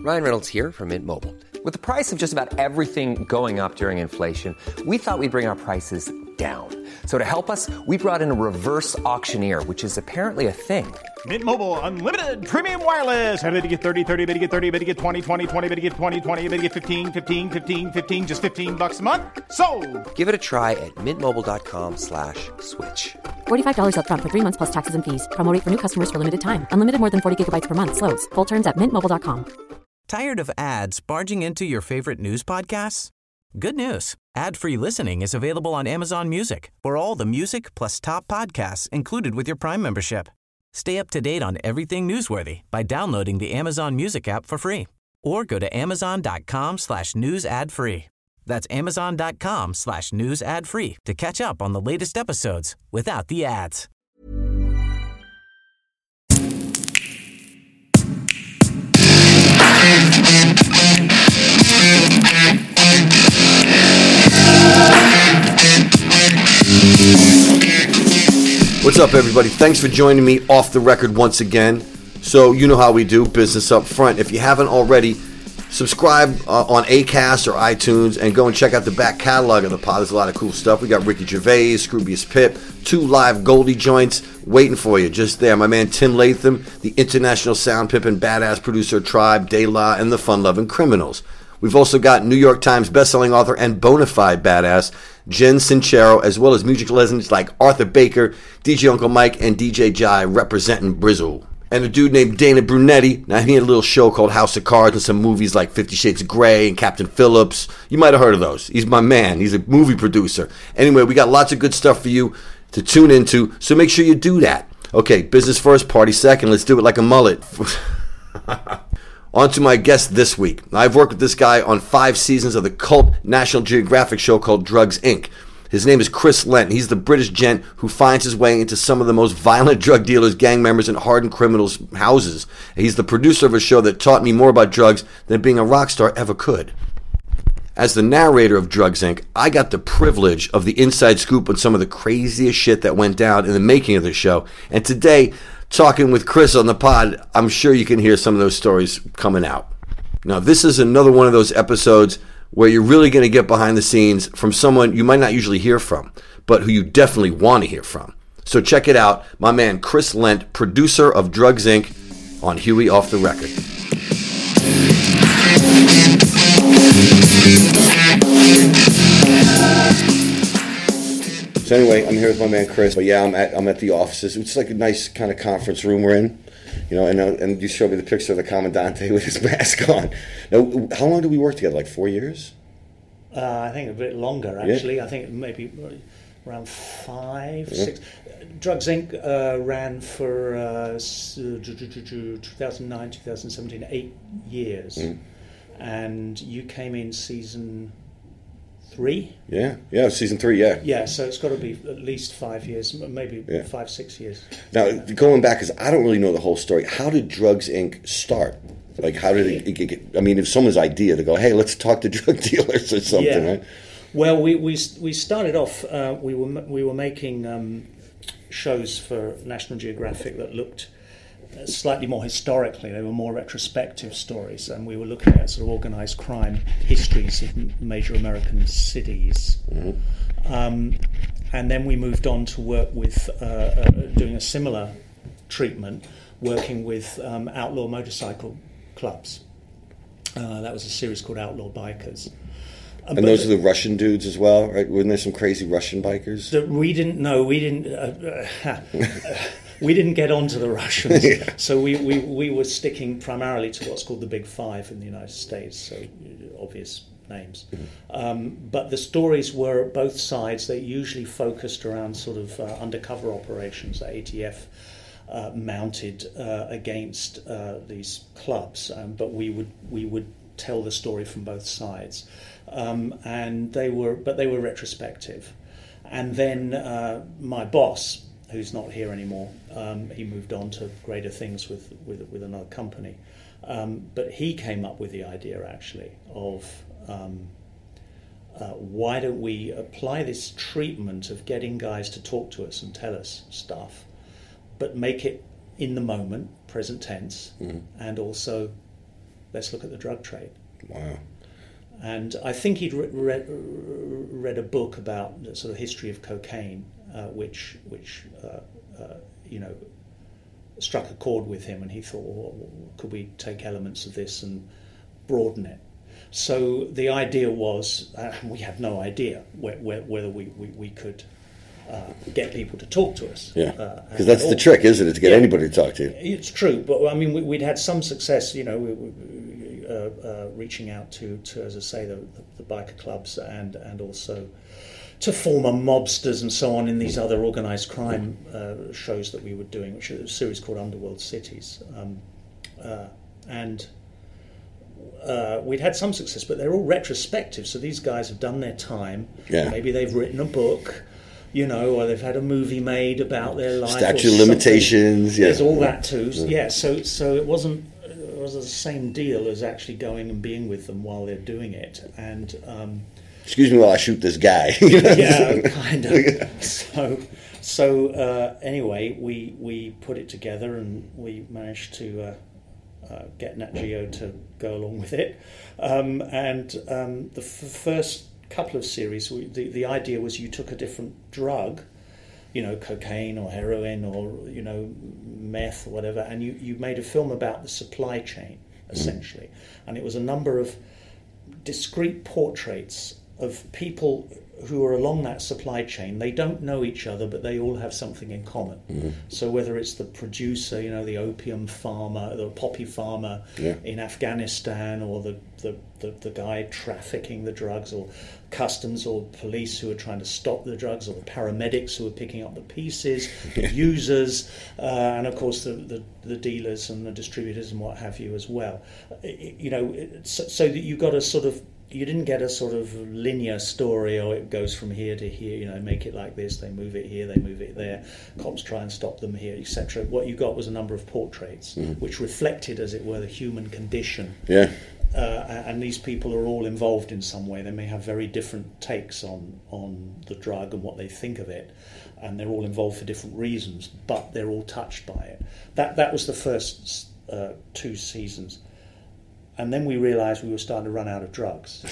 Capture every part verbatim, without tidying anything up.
Ryan Reynolds here from Mint Mobile. With the price of just about everything going up during inflation, we thought we'd bring our prices down. So to help us, we brought in a reverse auctioneer, which is apparently a thing. Mint Mobile Unlimited Premium Wireless. How to get thirty, thirty, how to get thirty, how to get twenty, twenty, twenty, how to get twenty, twenty, how to get fifteen, fifteen, fifteen, fifteen, just fifteen bucks a month? Sold! Give it a try at mintmobile.com slash switch. forty-five dollars up front for three months plus taxes and fees. Promo rate for new customers for limited time. Unlimited more than forty gigabytes per month. Slows full terms at mint mobile dot com. Tired of ads barging into your favorite news podcasts? Good news. Ad-free listening is available on Amazon Music for all the music plus top podcasts included with your Prime membership. Stay up to date on everything newsworthy by downloading the Amazon Music app for free or go to amazon.com slash news ad free. That's amazon.com slash news ad free to catch up on the latest episodes without the ads. What's up, everybody? Thanks for joining me off the record once again. So, you know how we do business up front. If you haven't already, subscribe uh, on Acast or iTunes and go and check out the back catalog of the pod. There's a lot of cool stuff. We got Ricky Gervais, Scroobius Pip, two live Goldie joints waiting for you just there. My man Tim Latham, the international sound pip and badass producer of Tribe, De La, and the fun-loving Criminals. We've also got New York Times bestselling author and bona fide badass Jen Sincero, as well as music legends like Arthur Baker, D J Uncle Mike, and D J Jai representing Brizzle. And a dude named Dana Brunetti. Now, he had a little show called House of Cards and some movies like Fifty Shades of Grey and Captain Phillips. You might have heard of those. He's my man. He's a movie producer. Anyway, we got lots of good stuff for you to tune into, so make sure you do that. Okay, business first, party second. Let's do it like a mullet. On to my guest this week. I've worked with this guy on five seasons of the cult National Geographic show called Drugs, Incorporated. His name is Chris Lent. He's the British gent who finds his way into some of the most violent drug dealers, gang members, and hardened criminals' houses. He's the producer of a show that taught me more about drugs than being a rock star ever could. As the narrator of Drugs, Incorporated, I got the privilege of the inside scoop on some of the craziest shit that went down in the making of the show. And today, talking with Chris on the pod, I'm sure you can hear some of those stories coming out. Now, this is another one of those episodes where you're really going to get behind the scenes from someone you might not usually hear from, but who you definitely want to hear from. So check it out. My man Chris Lent, producer of Drugs, Incorporated, on Huey Off the Record. So anyway, I'm here with my man Chris. But yeah, I'm at I'm at the offices. It's like a nice kind of conference room we're in, you know. And uh, and you showed me the picture of the Commandante with his mask on. Now, how long did we work together? Like four years? Uh, I think a bit longer, actually. Yeah. I think maybe around five, yeah. six. Drugs, Incorporated uh, ran for uh, two thousand nine, two thousand seventeen, eight years, mm. and you came in season three. Yeah, yeah, season three. Yeah, yeah. So it's got to be at least five years, maybe yeah. five, six years. Now, going back, because I don't really know the whole story. How did Drugs, Incorporated start? Like, how did it, it get? I mean, if someone's idea to go, hey, let's talk to drug dealers or something, yeah. right? Well, we we we started off. Uh, we were we were making um, shows for National Geographic that looked slightly more historically. They were more retrospective stories, and we were looking at sort of organised crime histories of major American cities. Mm-hmm. Um, and then we moved on to work with uh, uh, doing a similar treatment, working with um, outlaw motorcycle clubs. Uh, that was a series called Outlaw Bikers. Uh, and those are the Russian dudes as well, right? Weren't there some crazy Russian bikers? The, we didn't know. We didn't. Uh, uh, we didn't get onto the Russians. yeah. So we, we, we were sticking primarily to what's called the Big Five in the United States. So obvious names. Mm-hmm. Um, but the stories were both sides. They usually focused around sort of uh, undercover operations that A T F uh, mounted uh, against uh, these clubs. Um, but we would we would tell the story from both sides. Um, and they were, but they were retrospective. And then uh, my boss, who's not here anymore, um, he moved on to greater things with with, with another company. Um, but he came up with the idea, actually, of um, uh, why don't we apply this treatment of getting guys to talk to us and tell us stuff, but make it in the moment, present tense, mm-hmm. and also let's look at the drug trade. Wow. And I think he'd re- read, read a book about the sort of history of cocaine, uh, which, which uh, uh, you know, struck a chord with him, and he thought, well, could we take elements of this and broaden it? So the idea was, uh, we had no idea wh- wh- whether we, we, we could uh, get people to talk to us. Yeah, because uh, that's the trick, isn't it, to get yeah, anybody to talk to you? It's true, but I mean, we, we'd had some success, you know, we, we, uh, uh, reaching out to, to, as I say, the, the, the biker clubs and, and also to former mobsters and so on in these other organised crime uh, shows that we were doing, which was a series called Underworld Cities. Um, uh, and uh, we'd had some success, but they're all retrospective, so these guys have done their time. Yeah. Maybe they've written a book, you know, or they've had a movie made about their life. Statute of limitations, yeah. There's all that too. Yeah, yeah so, so it wasn't it was the same deal as actually going and being with them while they're doing it. And... Um, excuse me while I shoot this guy. Yeah, kind of. So, so uh, anyway, we we put it together and we managed to uh, uh, get Nat Geo to go along with it. Um, and um, the f- first couple of series, we, the the idea was you took a different drug, you know, cocaine or heroin or you know meth or whatever, and you you made a film about the supply chain essentially, mm-hmm. and it was a number of discrete portraits of people who are along that supply chain. They don't know each other, but they all have something in common. Mm-hmm. So whether it's the producer, you know, the opium farmer, the poppy farmer yeah. in Afghanistan, or the, the, the, the guy trafficking the drugs, or customs or police who are trying to stop the drugs, or the paramedics who are picking up the pieces, the users, uh, and of course the, the, the dealers and the distributors and what have you as well. You know, so, so that you got a sort of You didn't get a sort of linear story, or it goes from here to here, you know, make it like this, they move it here, they move it there, cops try and stop them here, et cetera. What you got was a number of portraits, mm. which reflected, as it were, the human condition. Yeah. Uh, and these people are all involved in some way. They may have very different takes on, on the drug and what they think of it, and they're all involved for different reasons, but they're all touched by it. That, that was the first uh, two seasons. And then we realised we were starting to run out of drugs.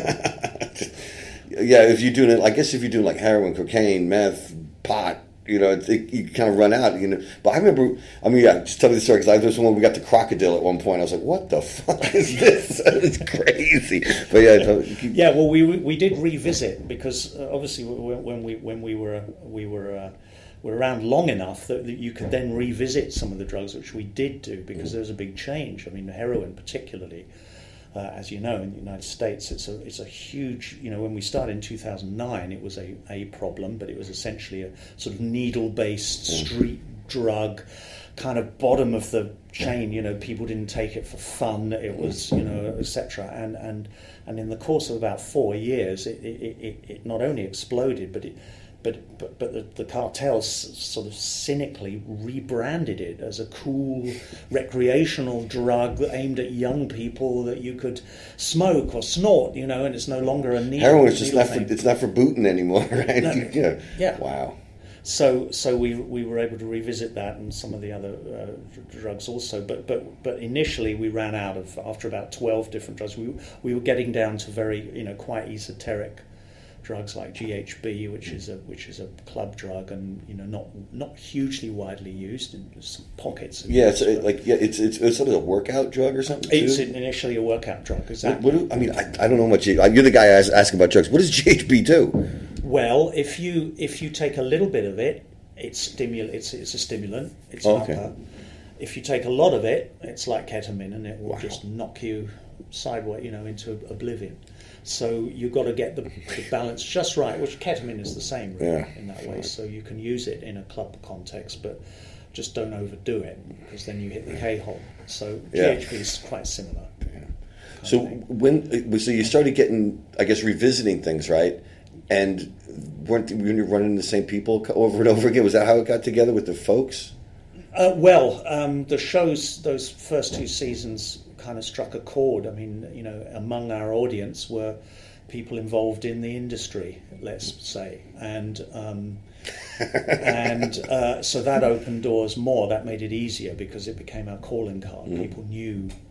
Yeah, if you're doing it, I guess if you're doing like heroin, cocaine, meth, pot, you know, it, it, you kind of run out, you know. But I remember, I mean, yeah, just tell me the story, because I was when we got to crocodile at one point. I was like, what the fuck is this? It's crazy. But yeah, keep... yeah. Well, we we did revisit, because uh, obviously when we when we were we were. Uh, were around long enough that, that you could then revisit some of the drugs, which we did do, because there was a big change. I mean, heroin particularly, uh, as you know, in the United States, it's a it's a huge, you know, when we started in two thousand nine, it was a, a problem, but it was essentially a sort of needle-based street drug, kind of bottom of the chain, you know, people didn't take it for fun, it was, you know, et cetera. And, and, and in the course of about four years, it, it, it, it not only exploded, but it But but, but the, the cartels sort of cynically rebranded it as a cool recreational drug aimed at young people that you could smoke or snort, you know, and it's no longer a needle. Heroin is just not for, it's not for booting anymore, right? No. yeah. yeah. Wow. So so we we were able to revisit that and some of the other uh, drugs also, but but but initially we ran out of, after about twelve different drugs. We we were getting down to very, you know, quite esoteric drugs like G H B, which is a which is a club drug, and you know not not hugely widely used in some pockets. Of yeah, it's use, like yeah, it's it's it's sort of a workout drug or something. It's too? initially a workout drug. Exactly. What, what do, I mean, I, I don't know much. You're the guy asking about drugs. What does G H B do? Well, if you if you take a little bit of it, it's stimul it's it's a stimulant. It's oh, an okay. upper. If you take a lot of it, it's like ketamine, and it will Wow. just knock you sideways, you know, into oblivion. So you've got to get the, the balance just right, which ketamine is the same really, yeah. in that way. So you can use it in a club context, but just don't overdo it, because then you hit the K-hole. So yeah. G H B is quite similar. Yeah. So when so you started getting, I guess, revisiting things, right? And weren't when you're running the same people over and over again? Was that how it got together with the folks? Uh, well, um, the shows, those first two seasons, kind of struck a chord. I mean, you know, among our audience were people involved in the industry, let's say, and um, and uh, so that opened doors more. That made it easier, because it became our calling card. Mm. People knew,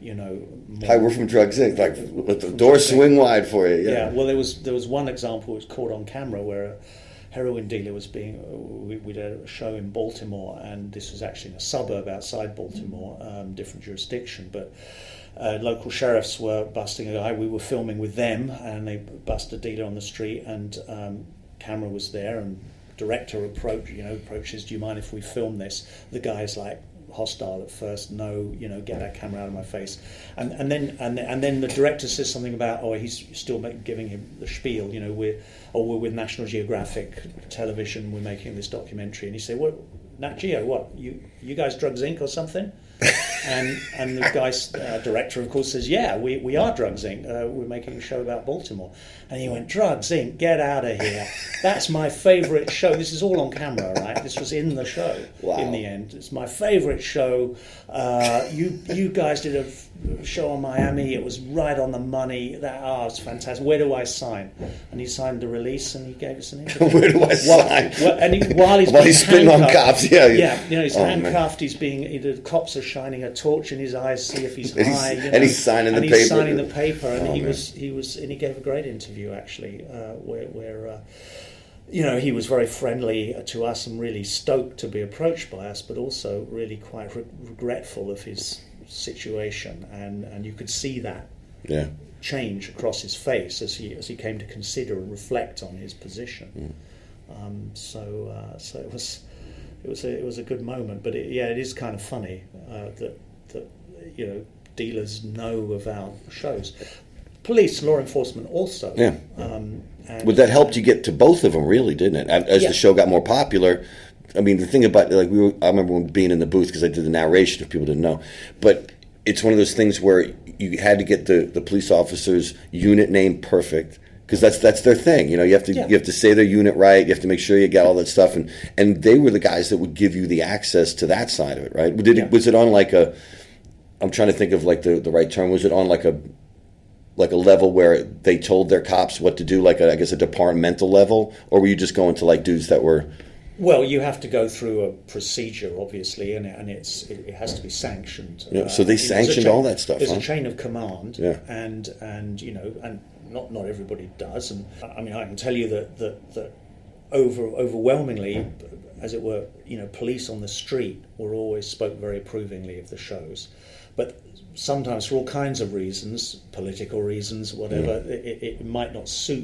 you know. More. Hi, we're from Drugs Incorporated. Like, let the door swing wide for you. Yeah. yeah. Well, there was there was one example which was caught on camera where a heroin dealer was being. We, we did a show in Baltimore, and this was actually in a suburb outside Baltimore, um, different jurisdiction, but. Uh, local sheriffs were busting a guy. We were filming with them, and they bust a dealer on the street, and um, camera was there, and director approach, you know, approaches. Do you mind if we film this? The guy's like hostile at first. No, you know, get that camera out of my face. And and then and and then the director says something about, oh, he's still make, giving him the spiel. You know, we're or we're with National Geographic Television. We're making this documentary, and he said, "What, Nat Geo? What you you guys Drugs Incorporated or something?" and and the guy's uh, director, of course, says, yeah, we, we are Drugs Incorporated. Uh, we're making a show about Baltimore. And he went, Drugs Incorporated, get out of here. That's my favourite show. This is all on camera, right? This was in the show wow. in the end. It's my favourite show. Uh, you you guys did a show on Miami. It was right on the money. That oh, it's fantastic. Where do I sign? And he signed the release, and he gave us an interview. Where do I sign? Well, and he, while he's while being he's spitting on cops, yeah, yeah, you know, he's oh, handcuffed. Man. He's being the cops are shining a torch in his eyes, see if he's and high. He's, you know, and he's signing and the he's paper. signing the paper, and oh, he man. was he was and he gave a great interview actually, uh, where where. Uh, You know, he was very friendly to us and really stoked to be approached by us, but also really quite re- regretful of his situation, and, and you could see that yeah. change across his face as he as he came to consider and reflect on his position. Mm. Um, so, uh, so it was it was a, it was a good moment, but it, yeah, it is kind of funny uh, that that you know dealers know of our shows. Police, law enforcement also. Yeah. Um, and, well, that helped you get to both of them, really, didn't it? As yeah. the show got more popular, I mean, the thing about like we were, I remember when being in the booth because I did the narration. If people didn't know, but it's one of those things where you had to get the, the police officers' unit name perfect because that's that's their thing. You know, you have to yeah. you have to say their unit right. You have to make sure you get all that stuff, and and they were the guys that would give you the access to that side of it, right? Did yeah. it, was it on like a? I'm trying to think of like the, the right term. Was it on like a like a level where they told their cops what to do, like a, I guess a departmental level, or were you just going to like dudes that were? Well, you have to go through a procedure, obviously, and, and it's it, it has to be sanctioned. Yeah, so they uh, sanctioned chain, all that stuff. There's huh? a chain of command, yeah. and and you know, and not not everybody does. And I mean, I can tell you that that, that over overwhelmingly, as it were, you know, police on the street were always spoke very approvingly of the shows, but sometimes for all kinds of reasons, political reasons, whatever, yeah. it, it might not suit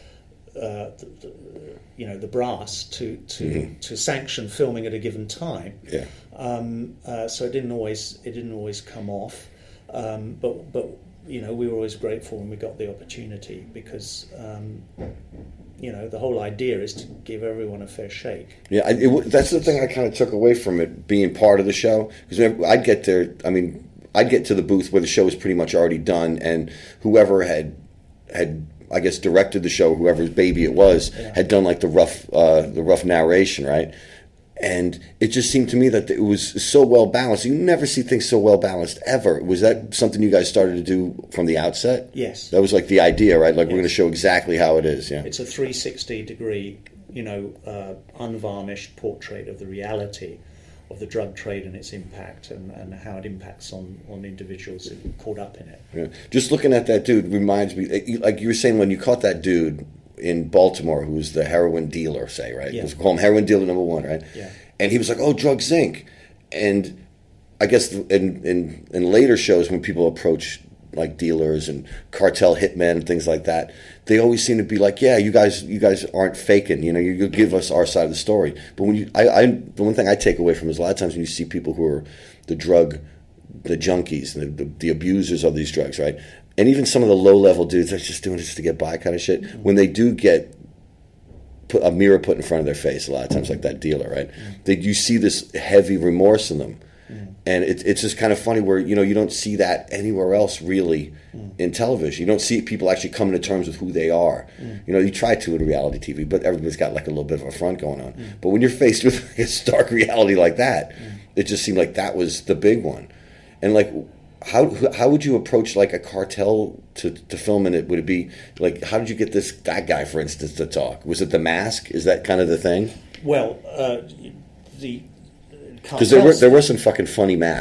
uh, the, the, you know the brass to to, mm-hmm. to sanction filming at a given time. Yeah. Um, uh, so it didn't always it didn't always come off, um, but but you know we were always grateful when we got the opportunity because. Um, You know, the whole idea is to give everyone a fair shake. Yeah, it, it, that's the thing I kind of took away from it, being part of the show. Because I'd get there, I mean, I'd get to the booth where the show was pretty much already done, and whoever had, had I guess, directed the show, whoever's baby it was, yeah. had done like the rough, uh, the rough narration, right? And it just seemed to me that it was so well balanced. You never see things so well balanced ever. Was that something you guys started to do from the outset? Yes. That was like the idea, right? Like yes. we're going to show exactly how it is. Yeah. It's a three sixty degree, you know, uh, unvarnished portrait of the reality of the drug trade and its impact and, and how it impacts on, on individuals caught up in it. Yeah. Just looking at that dude reminds me, like you were saying, when you caught that dude in Baltimore, who was the heroin dealer, say, right? Yeah. Let's call him heroin dealer number one, right? Yeah. And he was like, oh, Drugs Incorporated. And I guess in, in, in later shows when people approach like dealers and cartel hitmen and things like that, they always seem to be like, yeah, you guys you guys aren't faking. You know, you, you give us our side of the story. But when you, I, I, the one thing I take away from is a lot of times when you see people who are the drug, the junkies, the, the, the abusers of these drugs, right? And even some of the low-level dudes that's just doing it just to get by kind of shit, mm-hmm. when they do get put, a mirror put in front of their face, a lot of times, like that dealer, right? Mm-hmm. That you see this heavy remorse in them. Mm-hmm. And it, it's just kind of funny where, you know, you don't see that anywhere else really mm-hmm. in television. You don't see people actually coming to terms with who they are. Mm-hmm. You know, you try to in reality T V, but everybody's got like a little bit of a front going on. Mm-hmm. But when you're faced with like a stark reality like that, mm-hmm. it just seemed like that was the big one. And like... How how would you approach like a cartel to, to film in it? Would it be like, how did you get this that guy, for instance, to talk? Was it The Mask? Is that kind of the thing? Well, uh, the because there were there were some fucking funny masks.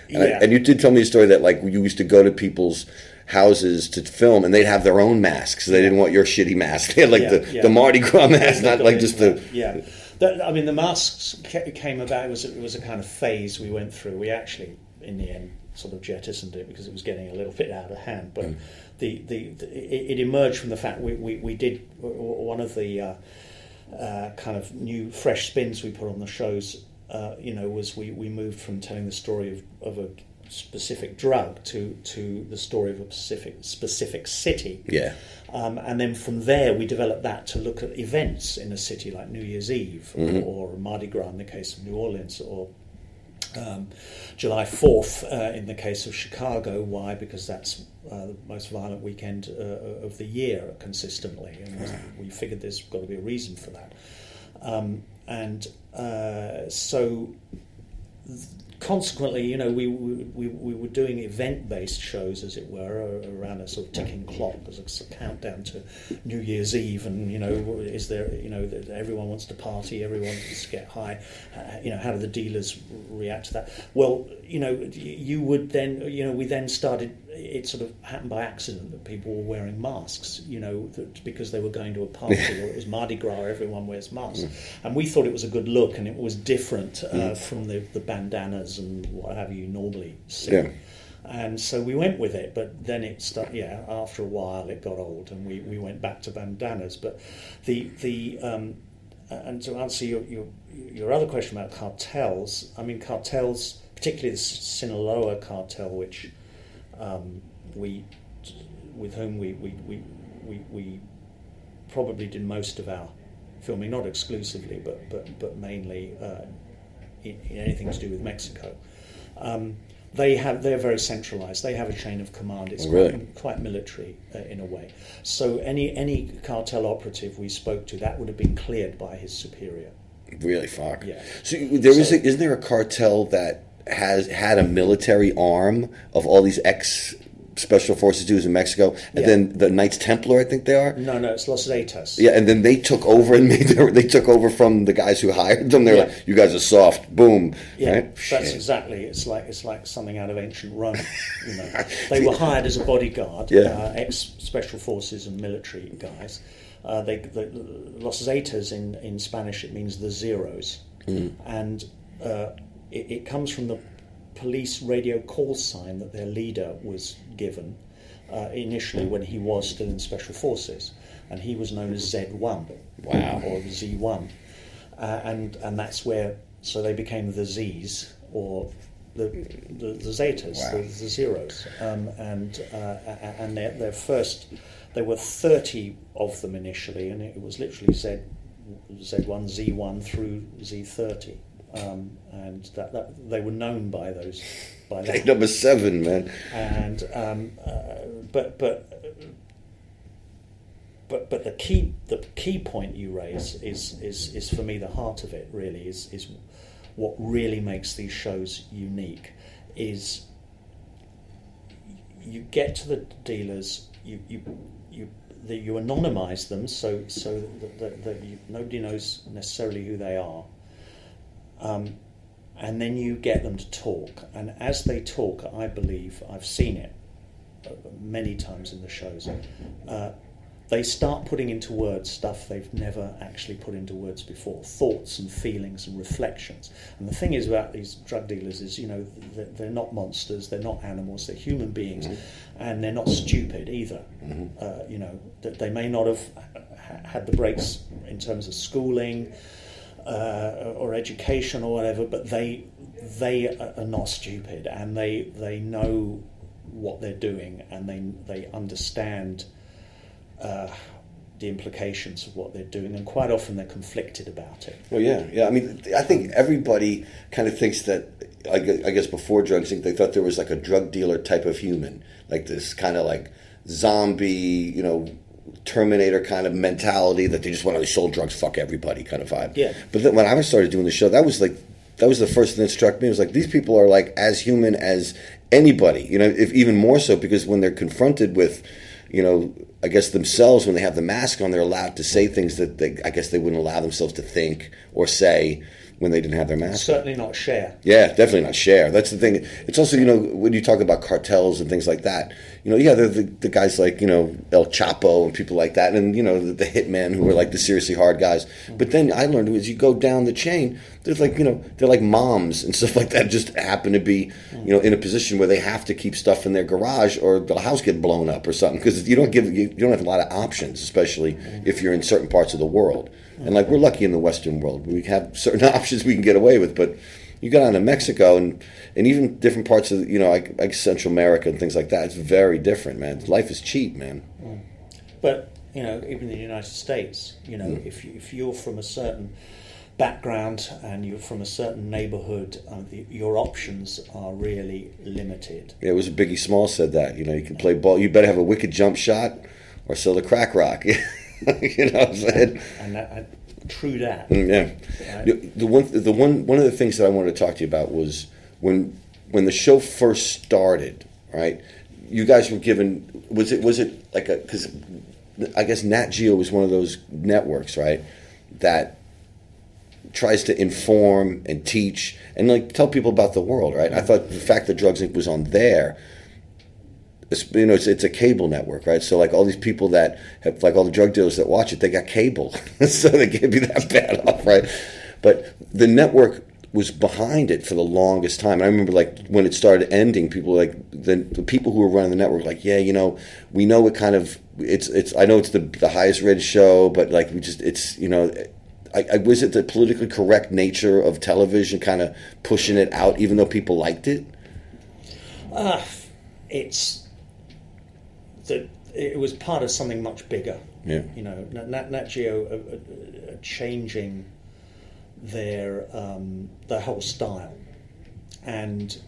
And, yeah. I, and you did tell me a story that like you used to go to people's houses to film, and they'd have their own masks. They didn't want your shitty mask. They had like yeah, the, yeah. the Mardi Gras mask, not like just the... Yeah. The, I mean, the masks came about, it was, it was a kind of phase we went through. We actually, in the end, sort of jettisoned it because it was getting a little bit out of hand. But mm. the, the, the it, it emerged from the fact we, we, we did, one of the uh, uh, kind of new, fresh spins we put on the shows, uh, you know, was we, we moved from telling the story of, of a specific drug to, to the story of a specific, specific city. Yeah. Um, and then from there, we developed that to look at events in a city like New Year's Eve mm-hmm. or, or Mardi Gras in the case of New Orleans, or um, July fourth uh, in the case of Chicago. Why? Because that's uh, the most violent weekend uh, of the year consistently. And we figured there's got to be a reason for that. Um, and uh, so... Th- Consequently, you know, we, we we were doing event-based shows, as it were, around a sort of ticking clock, as a countdown to New Year's Eve, and you know, is there, you know, everyone wants to party, everyone wants to get high, uh, you know, how do the dealers react to that? Well, you know, you would then, you know, we then started. It sort of happened by accident that people were wearing masks, you know, that because they were going to a party, or it was Mardi Gras, everyone wears masks, mm. and we thought it was a good look, and it was different uh, mm. from the, the bandanas and what have you normally see. Yeah. And so we went with it, but then it started, yeah, after a while it got old, and we, we went back to bandanas. But the, the um, and to answer your, your your other question about cartels, I mean, cartels, particularly the Sinaloa cartel, which um, we, with whom we, we, we, we, we probably did most of our filming, not exclusively, but, but, but mainly uh, in, in anything to do with Mexico. Um, they have they're very centralized. They have a chain of command. It's oh, really? quite, quite military uh, in a way. So any any cartel operative we spoke to, that would have been cleared by his superior. Really, fuck. Yeah. So there so, is a, isn't there a cartel that has had a military arm of all these ex special forces dudes in Mexico, and yeah. then the Knights Templar, I think they are. No, no, it's Los Zetas. Yeah, and then they took over and made their, they took over from the guys who hired them. They're yeah. like, "You guys are soft." Boom. Yeah, right? that's Shit. exactly. It's like it's like something out of ancient Rome. You know, they were hired as a bodyguard, yeah. uh, ex special forces and military guys. Uh, they the, Los Zetas in, in Spanish it means the zeros, mm. and uh, it, it comes from the police radio call sign that their leader was given uh, initially when he was still in special forces, and he was known as Z one. Wow. Or Z one, uh, and and that's where so they became the Z's or the the, the Zetas, wow. the, the zeros, um, and uh, and their their first there were thirty of them initially, and it was literally Z Z one Z one through Z thirty. Um, and that, that they were known by those, by that. Take number seven, man. And um, uh, but but but but the key the key point you raise is is is for me the heart of it. Really is is what really makes these shows unique. Is you get to the dealers, you you you the, you anonymise them, so so that, that, that you, nobody knows necessarily who they are. Um, and then you get them to talk, and as they talk, I believe, I've seen it many times in the shows, uh, they start putting into words stuff they've never actually put into words before, thoughts and feelings and reflections. And the thing is about these drug dealers is, you know, they're, they're not monsters, they're not animals, they're human beings, mm-hmm. and they're not stupid either. Mm-hmm. Uh, you know, that they may not have had the breaks in terms of schooling, Uh, or education or whatever, but they they are not stupid, and they they know what they're doing, and they they understand uh, the implications of what they're doing, and quite often they're conflicted about it. Well, yeah, yeah. I mean, I think everybody kind of thinks that. I guess, I guess before drugs, I think they thought there was like a drug dealer type of human, like this kind of like zombie, you know. Terminator kind of mentality that they just want to sold drugs, fuck everybody kind of vibe. Yeah. But then when I started doing the show, that was like that was the first thing that struck me. It was like these people are like as human as anybody, you know, if even more so because when they're confronted with, you know, I guess themselves when they have the mask on, they're allowed to say things that they, I guess they wouldn't allow themselves to think or say. when they didn't have their mask. Certainly not share. Yeah, definitely not share. That's the thing. It's also, you know, when you talk about cartels and things like that, you know, yeah, they're the, the guys like, you know, El Chapo and people like that, and, you know, the, the hitmen who are like the seriously hard guys. But then I learned as you go down the chain, there's like, you know, they're like moms and stuff like that just happen to be, you know, in a position where they have to keep stuff in their garage or the house get blown up or something, because you don't give you, you don't have a lot of options, especially if you're in certain parts of the world. And like we're lucky in the Western world, we have certain options we can get away with. But you go down to Mexico and, and even different parts of, you know, like, like Central America and things like that, it's very different, man. Life is cheap, man. Mm. But you know, even in the United States, you know, mm. if you, if you're from a certain background and you're from a certain neighborhood, uh, the, your options are really limited. Yeah, it was Biggie Smalls said that. You know, you can play ball. You better have a wicked jump shot or sell the crack rock. You know what I'm saying? And that, and true that. Yeah. Right? The one, the one, one of the things that I wanted to talk to you about was when, when the show first started. Right? You guys were given. Was it, was it like a? Because I guess Nat Geo was one of those networks, right? That tries to inform and teach and like tell people about the world, right? I thought the fact that Drugs Incorporated was on there. It's, you know, it's, it's a cable network, right? So like all these people that have, like all the drug dealers that watch it, they got cable, so they can't be that bad off, right? But the network was behind it for the longest time. And I remember like when it started ending, people were like the, the people who were running the network, were like, yeah, you know, we know it kind of it's it's. I know it's the the highest rated show, but like we just it's you know. I, I, was it the politically correct nature of television kind of pushing it out, even though people liked it? Uh, it's that it was part of something much bigger. Yeah. You know, Nat, Nat Geo are, are changing their um, their whole style, and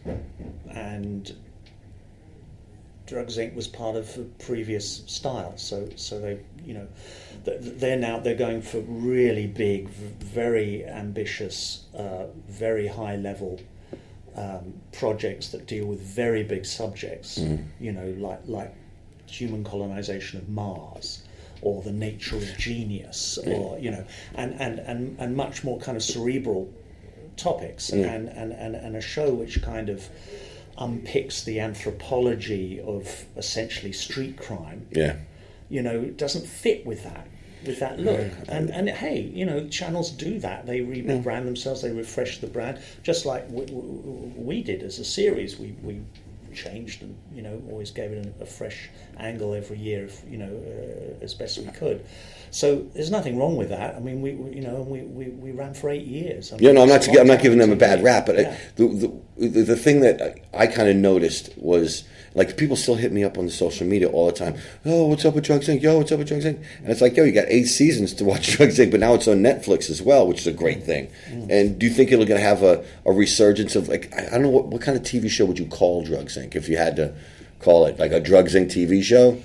and Drugs Incorporated was part of a previous style. So so they you know they're now they're going for really big, very ambitious, uh, very high level um, projects that deal with very big subjects. Mm. You know, like like. human colonization of Mars, or the nature of genius, or you know, and, and, and, and much more kind of cerebral topics, mm. and, and, and, and a show which kind of unpicks the anthropology of essentially street crime. Yeah, you know, it doesn't fit with that with that look. Yeah. And and hey, you know, channels do that. They rebrand yeah. themselves. They refresh the brand, just like we, we did as a series. We we. changed and you know always gave it a, a fresh angle every year, if, you know uh, as best we could. So there's nothing wrong with that. I mean, we, we you know we, we, we ran for eight years. I mean, yeah, no, I'm not I'm not giving them a bad rap, but yeah. I, the, the the thing that I, I kind of noticed was like people still hit me up on the social media all the time. Oh, what's up with Drugs Incorporated? Yo, what's up with Drugs Incorporated? And it's like, yo, you got eight seasons to watch Drugs Incorporated, but now it's on Netflix as well, which is a great thing. Mm. And do you think it'll gonna have a, a resurgence of like I, I don't know what, what kind of T V show would you call Drugs Incorporated if you had to call it like a Drugs Incorporated T V show?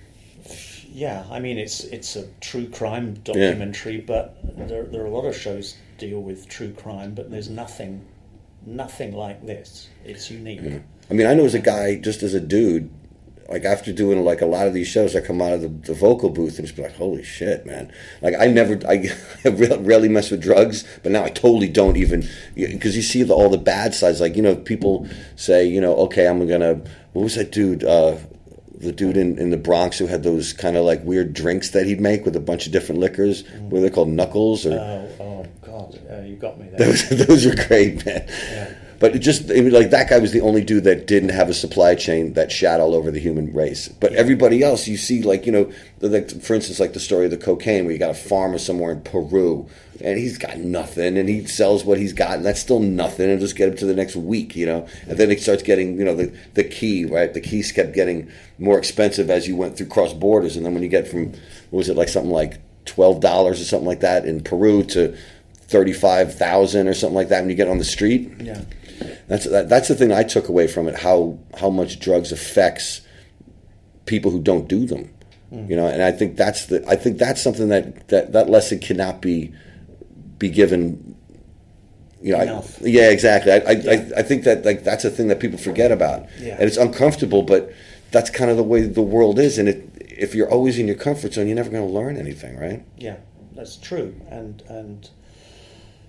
Yeah, I mean it's it's a true crime documentary, yeah. but there there are a lot of shows deal with true crime, but there's nothing nothing like this. It's unique. Yeah. I mean, I know as a guy, just as a dude, like after doing like a lot of these shows, I come out of the, the vocal booth and just be like, holy shit, man. Like I never, I, I rarely mess with drugs, but now I totally don't even, because you see the, all the bad sides. Like, you know, people say, you know, okay, I'm going to, what was that dude, uh, the dude in, in the Bronx who had those kind of like weird drinks that he'd make with a bunch of different liquors. Mm. What are they called, Knuckles? Or? Oh, oh God, uh, you got me there. Those, those are great, man. Yeah. But it just it was like that guy was the only dude that didn't have a supply chain that shat all over the human race. But yeah. everybody else, you see, like, you know, like for instance, like the story of the cocaine, where you got a farmer somewhere in Peru, and he's got nothing, and he sells what he's got, and that's still nothing, and just get him to the next week, you know. And then it starts getting, you know, the the key, right? The keys kept getting more expensive as you went through cross borders, and then when you get from, what was it, like something like twelve dollars or something like that in Peru to thirty-five thousand or something like that when you get on the street. Yeah. That's that, that's the thing I took away from it, how how much drugs affects people who don't do them. Mm. You know, and I think that's the I think that's something that, that, that lesson cannot be be given. You know, Enough. I, yeah, exactly. I I, yeah. I I think that like that's a thing that people forget about, yeah. and it's uncomfortable, but that's kind of the way the world is. And it, if you're always in your comfort zone, you're never going to learn anything, right? Yeah, that's true, and and.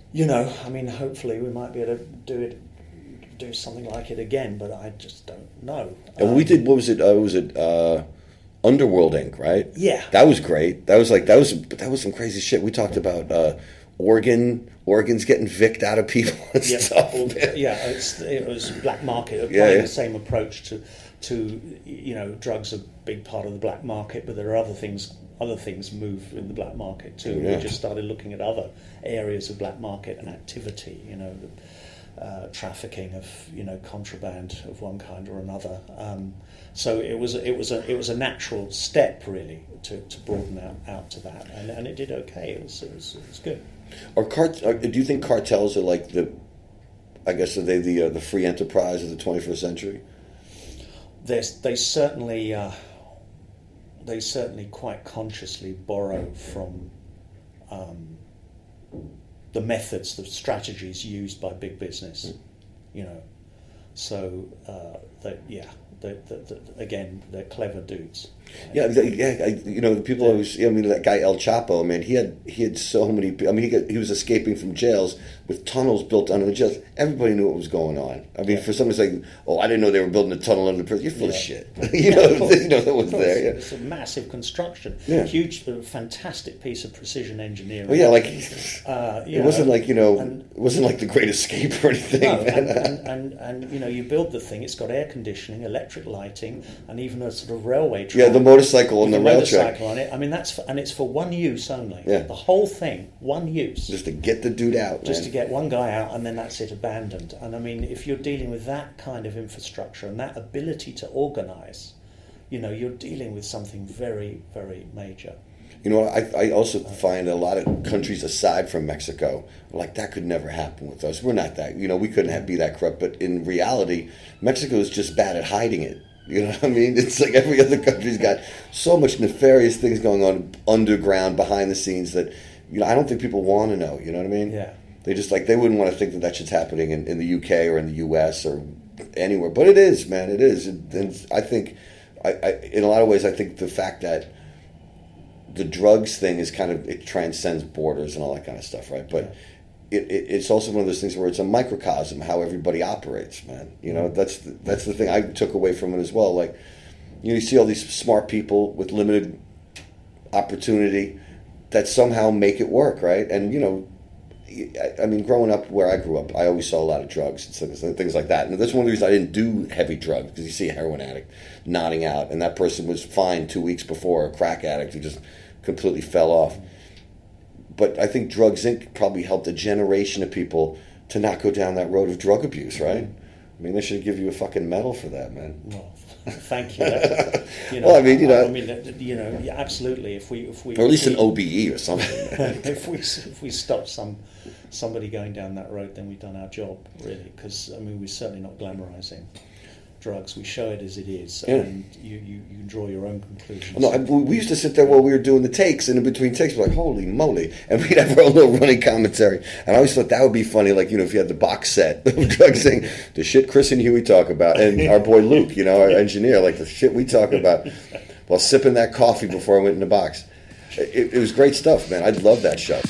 you know, I mean, hopefully we might be able to do it, do something like it again, but I just don't know. And um, we did. What was it? Uh, was it uh, Underworld Incorporated, right? Yeah, that was great. That was like that was that was some crazy shit. We talked about uh, organ organs getting vicked out of people and yeah, stuff. Well, yeah, it's, it was black market applying yeah, yeah. the same approach to to you know, drugs are a big part of the black market, but there are other things. Other things move in the black market too. Yeah. We just started looking at other areas of black market and activity. You know. The, Uh, trafficking of you know contraband of one kind or another, um, so it was it was a it was a natural step really to, to broaden out, out to that, and, and it did okay. It was it was, it was good. Are cart? Are, do you think cartels are like the? I guess are they the uh, the free enterprise of the twenty-first century? There's, they certainly uh, they certainly quite consciously borrow from. Um, the methods, the strategies used by big business, you know. So, uh, they, yeah, they, they, they, again, they're clever dudes. Yeah, they, yeah. I, you know, the people yeah. always. I mean, that guy El Chapo. Man, he had he had so many. I mean, he got, he was escaping from jails with tunnels built under the jails. Everybody knew what was going on. I mean, yeah. for someone to say, "Oh, I didn't know they were building a tunnel under the prison," you're full yeah. of shit. you know, yeah, you know that was there. Yeah. It's a massive construction, yeah. huge, uh, fantastic piece of precision engineering. Oh yeah, like uh, it know, wasn't like you know, and, it wasn't like the Great Escape or anything. No, and, and, and, and you know, you build the thing. It's got air conditioning, electric lighting, and even a sort of railway track. Yeah, the motorcycle on the rail track. On it. I mean, that's for, and it's for one use only. Yeah. The whole thing, one use. Just to get the dude out. Just man. to get one guy out, and then that's it, abandoned. And I mean, if you're dealing with that kind of infrastructure and that ability to organise, you know, you're dealing with something very, very major. You know, I, I also find a lot of countries aside from Mexico, like that could never happen with us. We're not that, you know, we couldn't have, be that corrupt. But in reality, Mexico is just bad at hiding it. You know what I mean? It's like every other country's got so much nefarious things going on underground, behind the scenes that, you know, I don't think people want to know. You know what I mean? Yeah. They just like, they wouldn't want to think that that shit's happening in, in the U K or in the U S or anywhere. But it is, man. It is. And, and I think, I, I, in a lot of ways, I think the fact that the drugs thing is kind of, it transcends borders and all that kind of stuff, right? But It, it, it's also one of those things where it's a microcosm how everybody operates, man. You know, that's the, that's the thing I took away from it as well. Like, you know, you see all these smart people with limited opportunity that somehow make it work, right? And, you know, I, I mean, growing up where I grew up, I always saw a lot of drugs and things like that. And that's one of the reasons I didn't do heavy drugs, because you see a heroin addict nodding out, and that person was fine two weeks before, a crack addict who just completely fell off. But I think Drugs Incorporated probably helped a generation of people to not go down that road of drug abuse, right? I mean, they should give you a fucking medal for that, man. Well, thank you. That, you know, well, I mean, you know, I mean, you know, yeah, absolutely. If we, if we, or at least we, an O B E or something. if we, if we stop some somebody going down that road, then we've done our job, really. Because I mean, we're certainly not glamorizing drugs. We show it as it is, yeah. and you, you, you can draw your own conclusions. No, I, we used to sit there while we were doing the takes, and in between takes, we're like, holy moly. And we'd have our own little running commentary. And I always thought that would be funny, like, you know, if you had the box set of drugs saying, the shit Chris and Huey talk about, and our boy Luke, you know, our engineer, like the shit we talk about while sipping that coffee before I went in the box. It, it was great stuff, man. I love that show.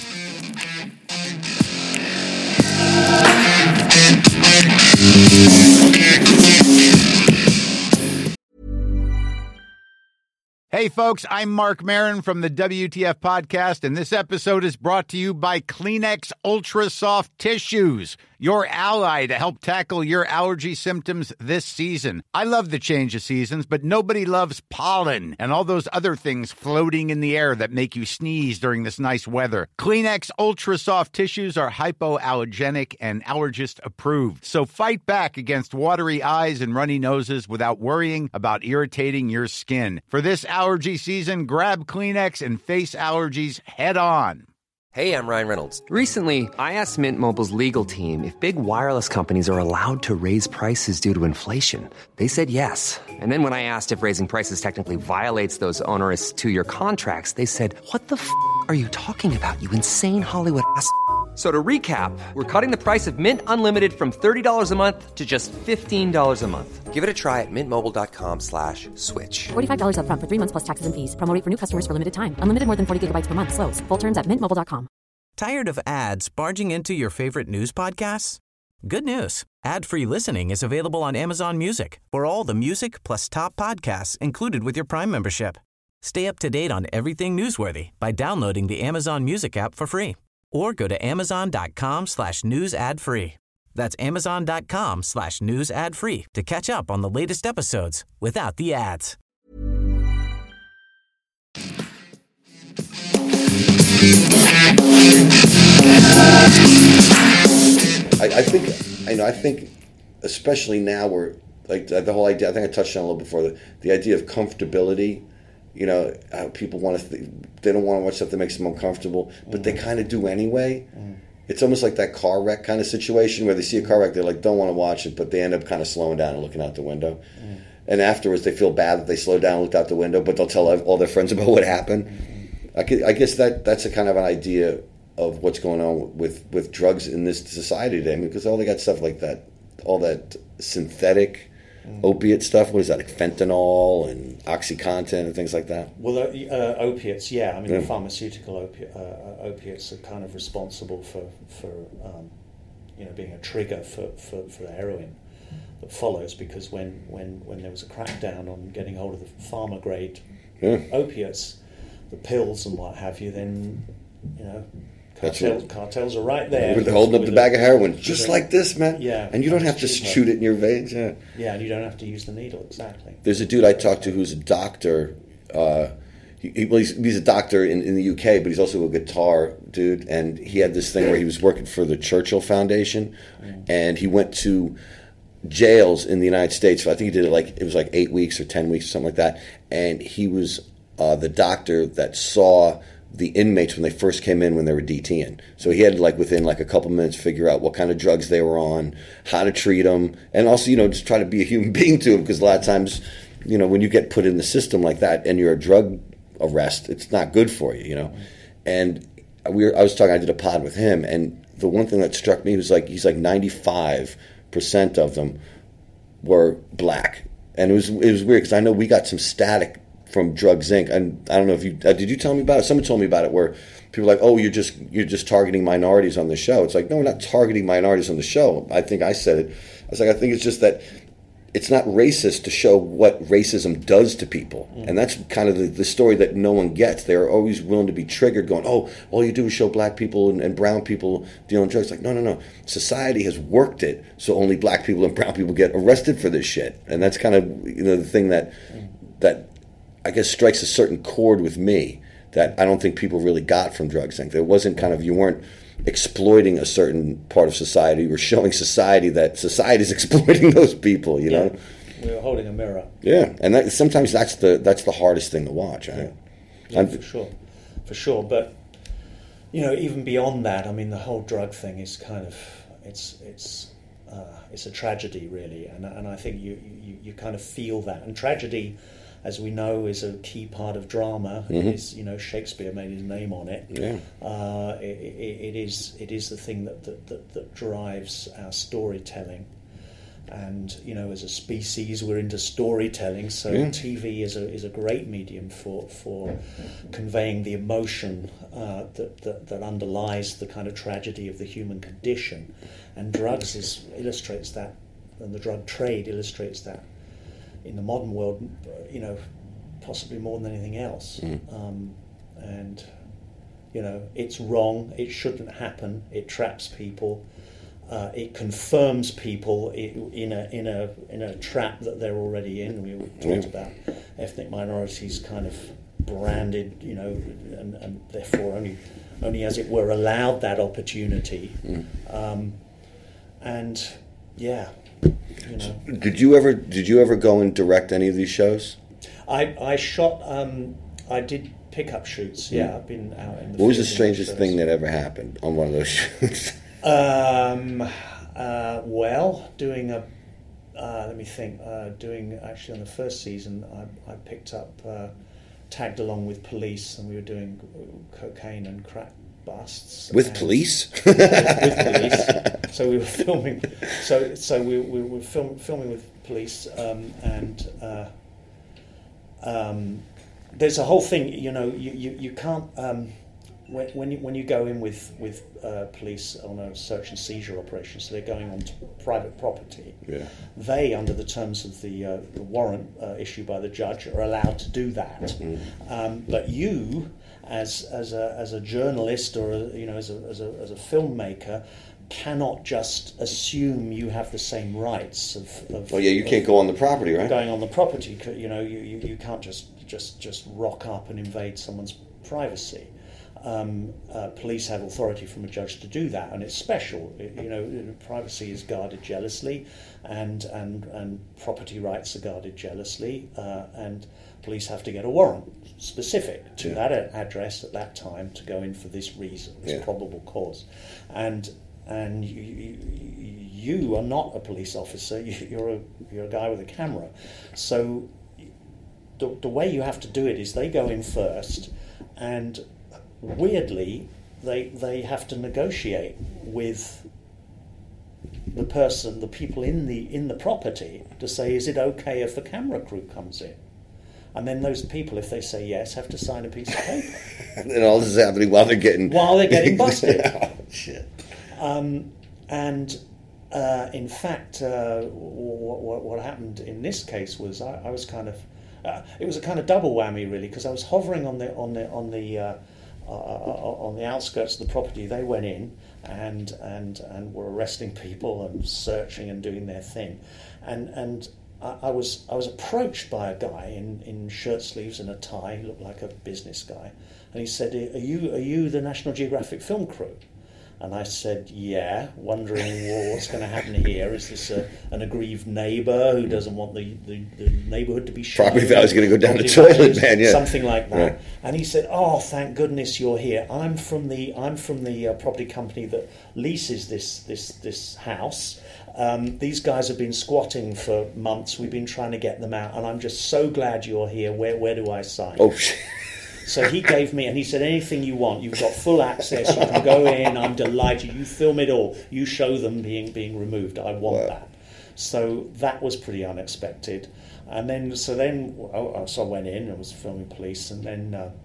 Hey, folks, I'm Mark Maron from the W T F Podcast, and this episode is brought to you by Kleenex Ultra Soft Tissues, your ally to help tackle your allergy symptoms this season. I love the change of seasons, but nobody loves pollen and all those other things floating in the air that make you sneeze during this nice weather. Kleenex Ultra Soft Tissues are hypoallergenic and allergist approved, so fight back against watery eyes and runny noses without worrying about irritating your skin. For this allergy season, grab Kleenex and face allergies head on. Hey, I'm Ryan Reynolds. Recently, I asked Mint Mobile's legal team if big wireless companies are allowed to raise prices due to inflation. They said yes. And then when I asked if raising prices technically violates those onerous two-year contracts, they said, what the f*** are you talking about, you insane Hollywood ass f- So to recap, we're cutting the price of Mint Unlimited from thirty dollars a month to just fifteen dollars a month. Give it a try at mintmobile.com slash switch. forty-five dollars up front for three months plus taxes and fees. Promo rate for new customers for limited time. Unlimited more than forty gigabytes per month. Slows full terms at mint mobile dot com. Tired of ads barging into your favorite news podcasts? Good news. Ad-free listening is available on Amazon Music for all the music plus top podcasts included with your Prime membership. Stay up to date on everything newsworthy by downloading the Amazon Music app for free or go to amazon.com slash news ad free. That's amazon.com slash news ad free to catch up on the latest episodes without the ads. I, I think, I know, I think, especially now, we're like the whole idea. I think I touched on it a little before the, the idea of comfortability. You know, how people want to, th- they don't want to watch stuff that makes them uncomfortable, but mm. they kind of do anyway. Mm. It's almost like that car wreck kind of situation where they see a car wreck, they're like, don't want to watch it, but they end up kind of slowing down and looking out the window. Mm. And afterwards, they feel bad that they slowed down and looked out the window, but they'll tell all their friends about what happened. Mm-hmm. I, could, I guess that that's a kind of an idea of what's going on with, with drugs in this society today. I mean, because all they got stuff like that, all that synthetic mm. opiate stuff. What is that, like fentanyl and OxyContin and things like that? Well, uh, uh, opiates, yeah. I mean, yeah. the pharmaceutical opi- uh, opiates are kind of responsible for, for um, you know, being a trigger for, for, for the heroin that follows, because when, when, when there was a crackdown on getting hold of the pharma-grade yeah. opiates, the pills and what have you, then, you know, Cartels, cartels are right there. They're holding up the bag of heroin, just like this, man. Yeah. And you don't have to shoot it in your veins. Yeah. Yeah, and you don't have to use the needle, exactly. There's a dude I talked to who's a doctor. Uh, he, he, well, he's, he's a doctor in, in the U K, but he's also a guitar dude. And he had this thing where he was working for the Churchill Foundation, mm. and he went to jails in the United States. So I think he did it like, it was like eight weeks or ten weeks or something like that. And he was uh, the doctor that saw the inmates when they first came in when they were DTing. So he had, like, within like a couple minutes figure out what kind of drugs they were on, how to treat them, and also, you know, just try to be a human being to them, because a lot of times, you know, when you get put in the system like that and you're a drug arrest, it's not good for you, you know. And we were, I was talking, I did a pod with him, and the one thing that struck me was like, he's like ninety-five percent of them were black. And it was it was weird, because I know we got some static from Drugs Incorporated, and I don't know if you uh, did you tell me about it? Someone told me about it, where people are like, oh, you're just you're just targeting minorities on the show. It's like, no, we're not targeting minorities on the show. I think I said it. I was like, I think it's just that it's not racist to show what racism does to people, mm. and that's kind of the, the story that no one gets. They're always willing to be triggered, going, oh, all you do is show black people and, and brown people dealing drugs. Like, no, no, no. Society has worked it so only black people and brown people get arrested for this shit, and that's kind of, you know, the thing that mm. that. I guess strikes a certain chord with me that I don't think people really got from Drugs Incorporated. There wasn't kind of, you weren't exploiting a certain part of society. You were showing society that society is exploiting those people, you yeah. know? We were holding a mirror. Yeah, and that, sometimes that's the that's the hardest thing to watch. Right? Yeah, yeah for sure. For sure. But, you know, even beyond that, I mean, the whole drug thing is kind of, it's it's uh, it's a tragedy, really. And, and I think you, you, you kind of feel that. And tragedy, as we know, is a key part of drama. Mm-hmm. It is, you know, Shakespeare made his name on it. Yeah. Uh, it, it, it is it is the thing that that, that that drives our storytelling. And, you know, as a species, we're into storytelling. So yeah. T V is a is a great medium for for conveying the emotion uh, that, that that underlies the kind of tragedy of the human condition. And drugs is illustrates that, and the drug trade illustrates that. In the modern world, you know, possibly more than anything else. Mm. Um, and, you know, it's wrong. It shouldn't happen. It traps people. Uh, it confirms people in a in a in a trap that they're already in. We talked mm. about ethnic minorities kind of branded, you know, and, and therefore only only as it were allowed that opportunity. Mm. Um, and yeah. You know. Did you ever did you ever go and direct any of these shows? I I shot um, I did pickup shoots. Yeah, yeah, I've been out in the. What was the strangest thing that ever happened on one of those shoots? Um, uh, well, doing a uh, let me think. Uh, doing actually on the first season, I I picked up uh, tagged along with police, and we were doing cocaine and crack busts with police. with, with police. So we were filming. So so we we were film, filming with police, um, and uh, um, there's a whole thing. You know, you you, you can't. Um, when when you, when you go in with with uh, police on a search and seizure operation, so they're going on to private property. Yeah. They, under the terms of the, uh, the warrant uh, issued by the judge, are allowed to do that. Mm. Um, but you, as as a as a journalist or a, you know as a as a as a filmmaker, cannot just assume you have the same rights of. of oh yeah, you can't go on the property, right? Going on the property, you know, you, you, you can't just just just rock up and invade someone's privacy. Um, uh, police have authority from a judge to do that, and it's special. It, you know, privacy is guarded jealously, and and and property rights are guarded jealously, uh, and police have to get a warrant specific to yeah. that address at that time to go in for this reason, this yeah. probable cause, and and you, you, you are not a police officer. You're a you're a guy with a camera, so the the way you have to do it is they go in first, and weirdly, they they have to negotiate with the person, the people in the in the property, to say, is it okay if the camera crew comes in? And then those people, if they say yes, have to sign a piece of paper. And all this is happening while they're getting while they're getting busted. Oh, shit. Um, and uh, in fact, uh, what, what what happened in this case was I, I was kind of uh, it was a kind of double whammy really, because I was hovering on the on the on the uh, Uh, on the outskirts of the property. They went in and and and were arresting people and searching and doing their thing, and and I, I was I was approached by a guy in, in shirt sleeves and a tie. He looked like a business guy, and he said, "Are you are you the National Geographic film crew?" And I said, yeah, wondering, well, what's going to happen here? Is this a, an aggrieved neighbour who doesn't want the, the, the neighbourhood to be shown? Property value is going to go down the toilet, man. Yeah, something like that. Right. And he said, "Oh, thank goodness you're here. I'm from the I'm from the uh, property company that leases this this this house. Um, these guys have been squatting for months. We've been trying to get them out, and I'm just so glad you're here. Where where do I sign?" Oh shit. So he gave me, and he said, anything you want, you've got full access, you can go in, I'm delighted, you film it all, you show them being being removed, I want wow. that. So that was pretty unexpected. And then, so then, oh, so I went in, I was filming police, and then uh,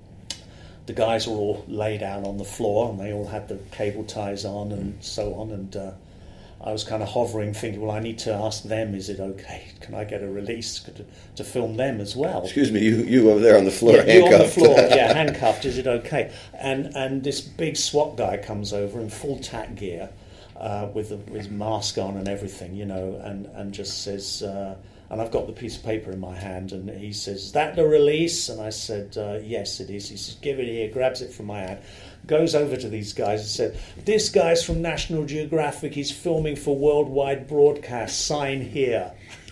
the guys were all laid out on the floor, and they all had the cable ties on and so on, and uh, I was kind of hovering, thinking, well, I need to ask them, is it okay? Can I get a release to, to film them as well? Excuse me, you you over there on the floor, yeah, handcuffed. You on the floor, yeah, handcuffed, is it okay? And and this big SWAT guy comes over in full tack gear, uh, with, a, with his mask on and everything, you know, and, and just says, uh, and I've got the piece of paper in my hand, and he says, is that the release? And I said, uh, yes, it is. He says, give it here, grabs it from my hand, goes over to these guys and said, this guy's from National Geographic, he's filming for worldwide broadcast, sign here.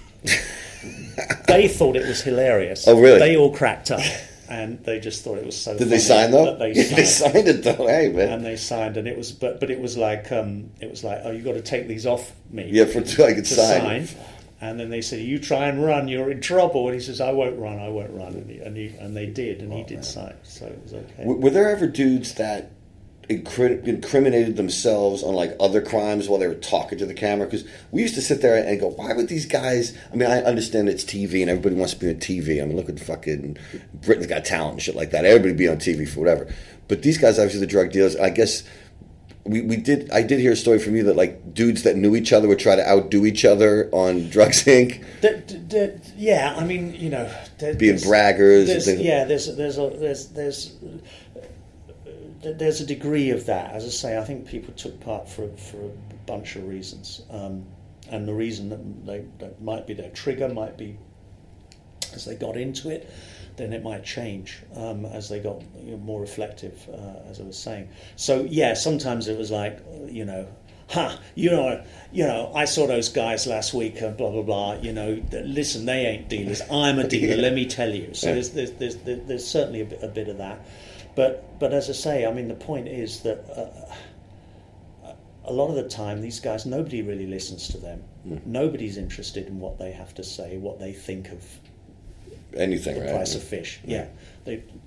They thought it was hilarious. Oh, really? They all cracked up, and they just thought it was so Did funny they sign, though? They yeah, signed. they signed it, though. Hey, man. And they signed, and it was, but but it was like, um, it was like, oh, you got to take these off me. Yeah, for so I could to sign. sign. And then they said, you try and run, you're in trouble. And he says, I won't run, I won't run. And, he, and, he, and they did, and oh, he did man. sign, so it was okay. W- were there ever dudes that incri- incriminated themselves on like other crimes while they were talking to the camera? Because we used to sit there and go, why would these guys, I mean, I understand it's T V and everybody wants to be on T V. I mean, look at fucking Britain's Got Talent and shit like that. Everybody be on T V for whatever. But these guys, obviously the drug dealers, I guess... We we did. I did hear a story from you that like dudes that knew each other would try to outdo each other on Drugs Incorporated. The, the, the, yeah, I mean, you know, there, being there's, braggers. There's, and yeah, there's there's a there's there's there's a degree of that. As I say, I think people took part for for a bunch of reasons, um, and the reason that they that might be their trigger might be as they got into it. Then it might change um, as they got you know, more reflective, uh, as I was saying. So yeah, sometimes it was like, you know, ha, huh, you know, you know, I saw those guys last week, uh, blah blah blah. You know, listen, they ain't dealers. I'm a dealer. yeah. Let me tell you. So yeah. there's, there's there's there's certainly a bit, a bit of that, but but as I say, I mean, the point is that uh, a lot of the time these guys, nobody really listens to them. Mm. Nobody's interested in what they have to say, what they think of. Anything, the right? price of fish, yeah. They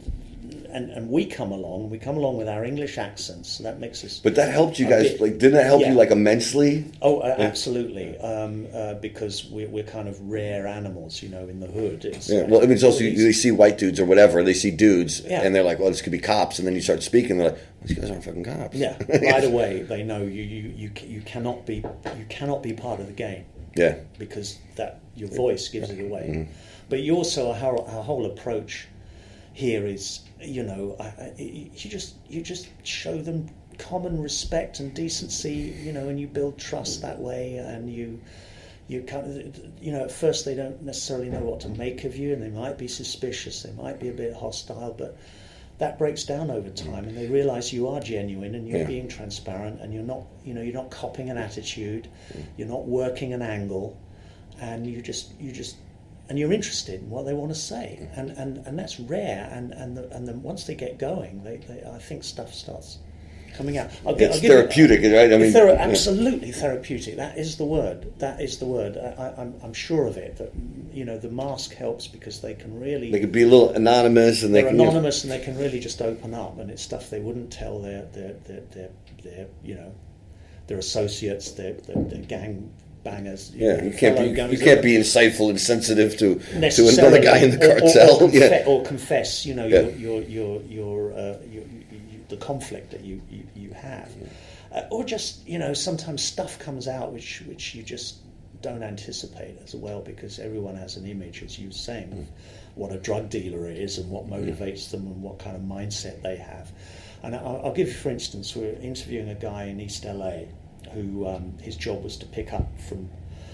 and and we come along. We come along with our English accents, so that makes us. But that helped you guys. bit, like, didn't that help yeah. you like immensely? Oh, uh, absolutely. Um, uh, because we're we're kind of rare animals, you know, in the hood. It's, Yeah. Well, I mean, it's also it's, they see white dudes or whatever. They see dudes, Yeah. and they're like, "Well, this could be cops." And then you start speaking, they're like, "These guys aren't fucking cops." Yeah. Right away, they know you. You you you cannot be you cannot be part of the game. Yeah. Because that your voice gives it away. Mm-hmm. But you also our, our whole approach here is, you know, I, I, you just you just show them common respect and decency, you know, and you build trust that way, and you you kind of, you know, at first they don't necessarily know what to make of you, and they might be suspicious, they might be a bit hostile, but that breaks down over time, and they realise you are genuine and you're Yeah. being transparent, and you're not, you know, you're not copying an attitude, you're not working an angle, and you just you just and you're interested in what they want to say, and and, and that's rare, and and the, and then once they get going, they, they I think stuff starts coming out. I'll, It's I'll give therapeutic, you, right? I mean, thera- yeah. absolutely therapeutic. That is the word. That is the word. I, I, I'm I'm sure of it. That, you know, the mask helps because they can really They could be a little anonymous, and they they're can anonymous, and they can really just open up, and it's stuff they wouldn't tell their their their their, their you know their associates, their their, their gang bangers. Yeah, know, you can't fellow be gunners. you can't be insightful and sensitive to to Necessarily. another guy in the Or- or- cartel. or, yeah. confe- or confess, you know, Yeah. your your your your, uh, your, your the conflict that you you, you have, uh, or just, you know, sometimes stuff comes out which which you just don't anticipate as well, because everyone has an image, as you were saying, of what a drug dealer is and what motivates them and what kind of mindset they have. And I'll, I'll give you, for instance, we're interviewing a guy in East L A who um, his job was to pick up from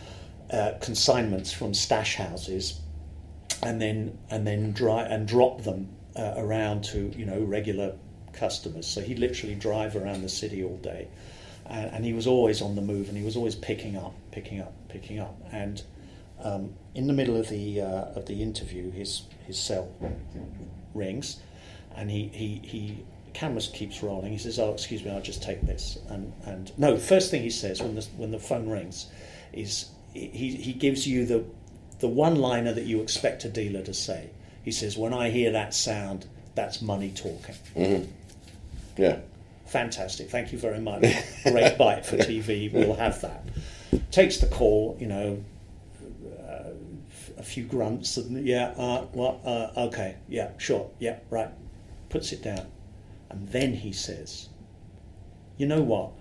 uh, consignments from stash houses, and then and then dry and drop them uh, around to, you know, regular customers. So he'd literally drive around the city all day, and, and he was always on the move, and he was always picking up, picking up, picking up. And um, in the middle of the uh, of the interview, his his cell rings, and he he he. Camera keeps rolling. He says, "Oh, excuse me, I'll just take this." And and no, first thing he says when the when the phone rings, is he he gives you the the one-liner that you expect a dealer to say. He says, "When I hear that sound, that's money talking." Mm-hmm. Yeah. Fantastic. Thank you very much. Great bite for T V. We'll have that. Takes the call. You know, uh, a few grunts and yeah, uh, what? Uh, okay, yeah, sure, yeah, right. Puts it down. And then he says, "You know what?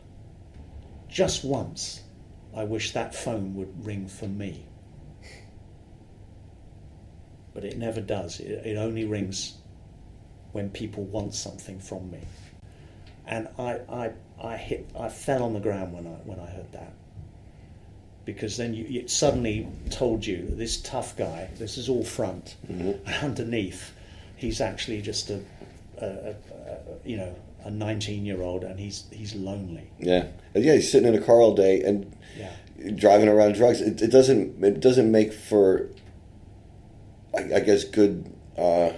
Just once, I wish that phone would ring for me." But it never does. It, it only rings when people want something from me. And I, I, I hit, I fell on the ground when I when I heard that, because then you, it suddenly told you that this tough guy, this is all front, mm-hmm. and underneath, he's actually just a. A, a, a, you know, a nineteen-year-old, and he's he's lonely. Yeah, and yeah, he's sitting in a car all day and yeah. driving around drugs. It, it doesn't it doesn't make for, I, I guess, good uh,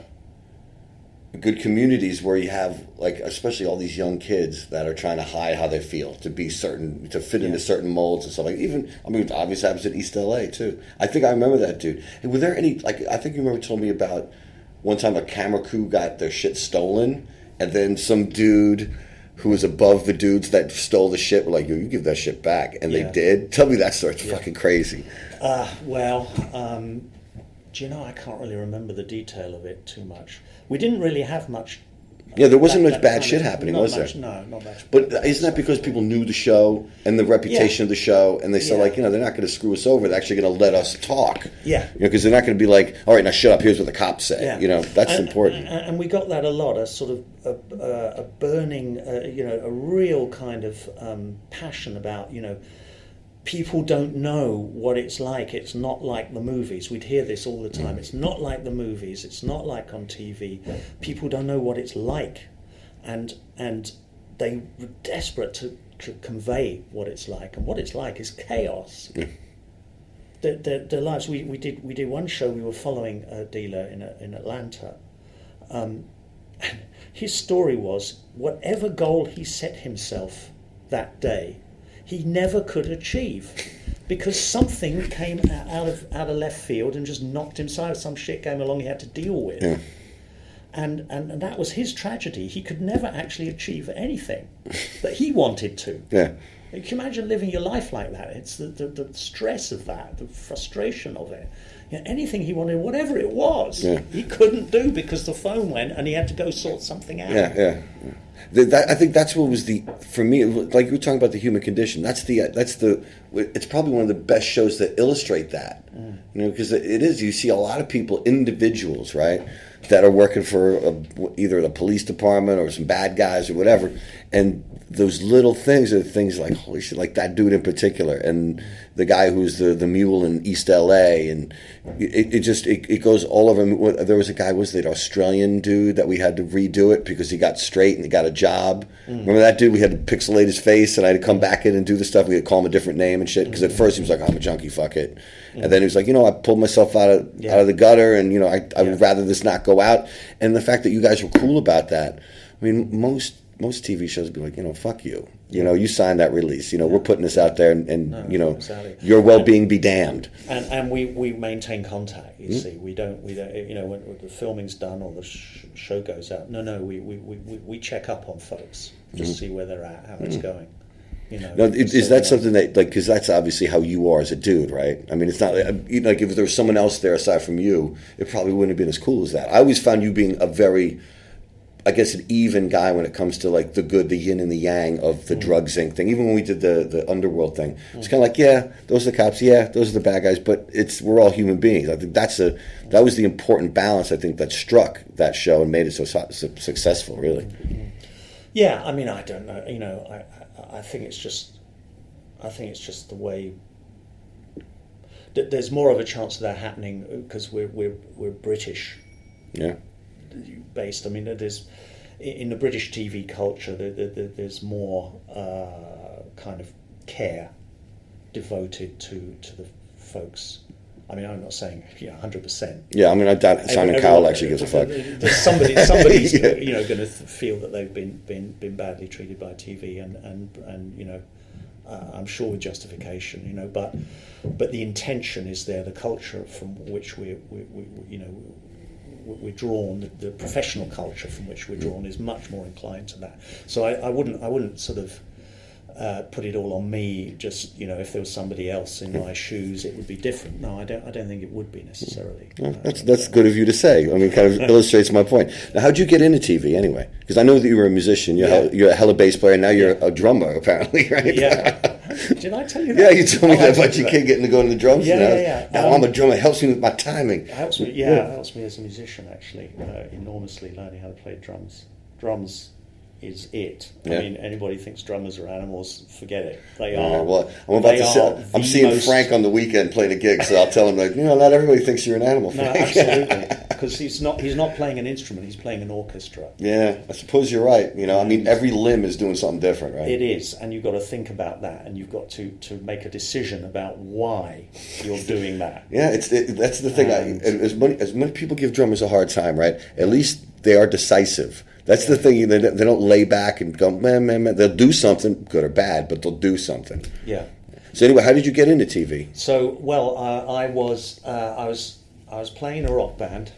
good communities where you have, like, especially all these young kids that are trying to hide how they feel, to be certain, to fit yeah. into certain molds and stuff. Like, even, I mean, it obviously happens in East L A too. I think I remember that dude. Hey, were there any, like, I think you remember telling me about one time a camera crew got their shit stolen, and then some dude who was above the dudes that stole the shit were like, "Yo, you give that shit back," and yeah. they did. Tell me that story. It's yeah. fucking crazy. Uh, well, um, do you know, I can't really remember the detail of it too much. We didn't really have much. Yeah, there wasn't that, much that bad shit of, happening, not was much, there? No, not much. But isn't that because people knew the show and the reputation Yeah. of the show, and they said, Yeah. like, you know, they're not going to screw us over. They're actually going to let us talk. Yeah. You know, because they're not going to be like, "All right, now shut up. Here's what the cops say." Yeah. You know, that's and, important. And, and we got that a lot, a sort of a, a, a burning, uh, you know, a real kind of um, passion about, you know, people don't know what it's like. It's not like the movies. We'd hear this all the time. It's not like the movies. It's not like on T V. People don't know what it's like. And and they were desperate to, to convey what it's like. And what it's like is chaos. Yeah. The, the, the lives we, we did we did one show. We were following a dealer in a, in Atlanta. Um, and his story was whatever goal he set himself that day, he never could achieve, because something came out of out of left field and just knocked him aside. Some shit came along he had to deal with. Yeah. And, and and that was his tragedy. He could never actually achieve anything that he wanted to. Yeah. Can you imagine living your life like that? It's the, the, the stress of that, the frustration of it. You know, anything he wanted, whatever it was, yeah. he couldn't do because the phone went and he had to go sort something out. Yeah, yeah. yeah. The, that, I think that's what was the, for me, like you were talking about the human condition. That's the, that's the. It's probably one of the best shows that illustrate that. Mm. You know, because it is. You see a lot of people, individuals, right, that are working for a, either the police department or some bad guys or whatever, and those little things are things like, holy shit, like that dude in particular, and the guy who's the, the mule in East L A, and it, it just it, it goes all over. There was a guy, was it Australian dude that we had to redo it because he got straight and he got a job. Mm. Remember that dude? We had to pixelate his face, and I had to come back in and do the stuff. We had to call him a different name and shit because at first he was like, I'm a junkie, fuck it. Mm. And then he was like, you know, I pulled myself out of yeah. out of the gutter, and you know, I, I yeah. would rather this not go out. And the fact that you guys were cool about that. I mean, most most T V shows would be like, you know, fuck you. You know, you signed that release. You know, yeah. we're putting this out there, and, and no, you know, exactly. your well-being be damned. And and we, we maintain contact. You mm. see, we don't we don't you know when, when the filming's done or the sh- show goes out. No, no, we we, we, we check up on folks, just mm. see where they're at, how mm. it's going. You know, now, is, is that something that, like, because that's obviously how you are as a dude, right? I mean, it's not you know, like if there was someone else there aside from you, it probably wouldn't have been as cool as that. I always found you being a very, I guess, an even guy when it comes to like the good, the yin and the yang of the mm. drugs inc thing. Even when we did the, the underworld thing, it's mm. kind of like, yeah, those are the cops, yeah, those are the bad guys, but it's we're all human beings. I think that's a that was the important balance I think that struck that show and made it so, so successful, really. Yeah, I mean, I don't know. You know, I I think it's just I think it's just the way. There's more of a chance of that happening because we're we're we're British. Yeah. Based, I mean, there's in the British T V culture, there, there, there's more uh, kind of care devoted to to the folks. I mean, I'm not saying yeah, one hundred percent. Yeah, I mean, I doubt Simon Cowell actually gives a fuck. There's somebody, somebody's yeah. you know, going to feel that they've been, been been badly treated by T V, and and and you know, uh, I'm sure with justification, you know, but but the intention is there, the culture from which we we, we you know. we're drawn, the, the professional culture from which we're drawn is much more inclined to that. So I, I wouldn't, I wouldn't sort of uh, put it all on me. Just you know, if there was somebody else in my shoes, it would be different. No, I don't. I don't think it would be necessarily. Well, that's that's good of you to say. I mean, it kind of illustrates my point. Now, how'd you get into T V anyway? Because I know that you were a musician. You're, yeah. hell, you're a hella bass player. Now you're yeah. a drummer, apparently, right? Yeah. Did I tell you that? Yeah, you told me oh, that about your kid getting to go into the drums. Yeah, you know? yeah, yeah. Now um, I'm a drummer. It helps me with my timing. It helps me, yeah, yeah. It helps me as a musician, actually, uh, enormously, learning how to play drums. Drums is it. I yeah. mean, anybody thinks drummers are animals, forget it. They uh, are. Well, I'm about to say, I'm seeing most... Frank on the weekend playing a gig, so I'll tell him, like, you know, not everybody thinks you're an animal, Frank. No, absolutely. Because he's not, he's not playing an instrument, he's playing an orchestra. Yeah, I suppose you're right. You know, I mean, every limb is doing something different, right? It is, and you've got to think about that, and you've got to, to make a decision about why you're doing that. Yeah, it's it, that's the thing. And... I, as, many, as many people give drummers a hard time, right? At least they are decisive. That's yeah. the thing. They, they don't lay back and go, man, man, man. They'll do something, good or bad, but they'll do something. Yeah. So anyway, how did you get into T V? So, well, uh, I was uh, I was I was playing in a rock band.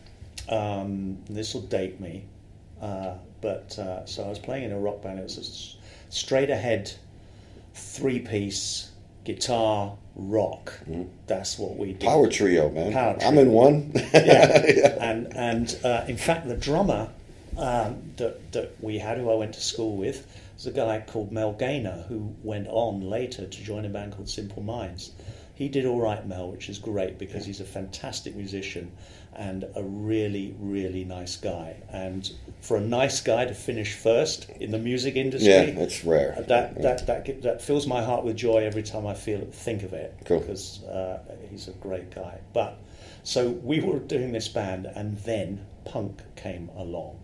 Um, this will date me, uh, but uh, so I was playing in a rock band. It was a straight ahead, three piece guitar rock. Mm. That's what we did. Power trio, man. Power trio. I'm in one. yeah. yeah, and and uh, in fact, the drummer um, that that we had, who I went to school with, was a guy called Mel Gaynor, who went on later to join a band called Simple Minds. He did all right, Mel, which is great because he's a fantastic musician and a really, really nice guy. And for a nice guy to finish first in the music industry, yeah, that's rare. That that that that fills my heart with joy every time I feel think of it. Cool. Because uh, he's a great guy. But so we were doing this band, and then punk came along.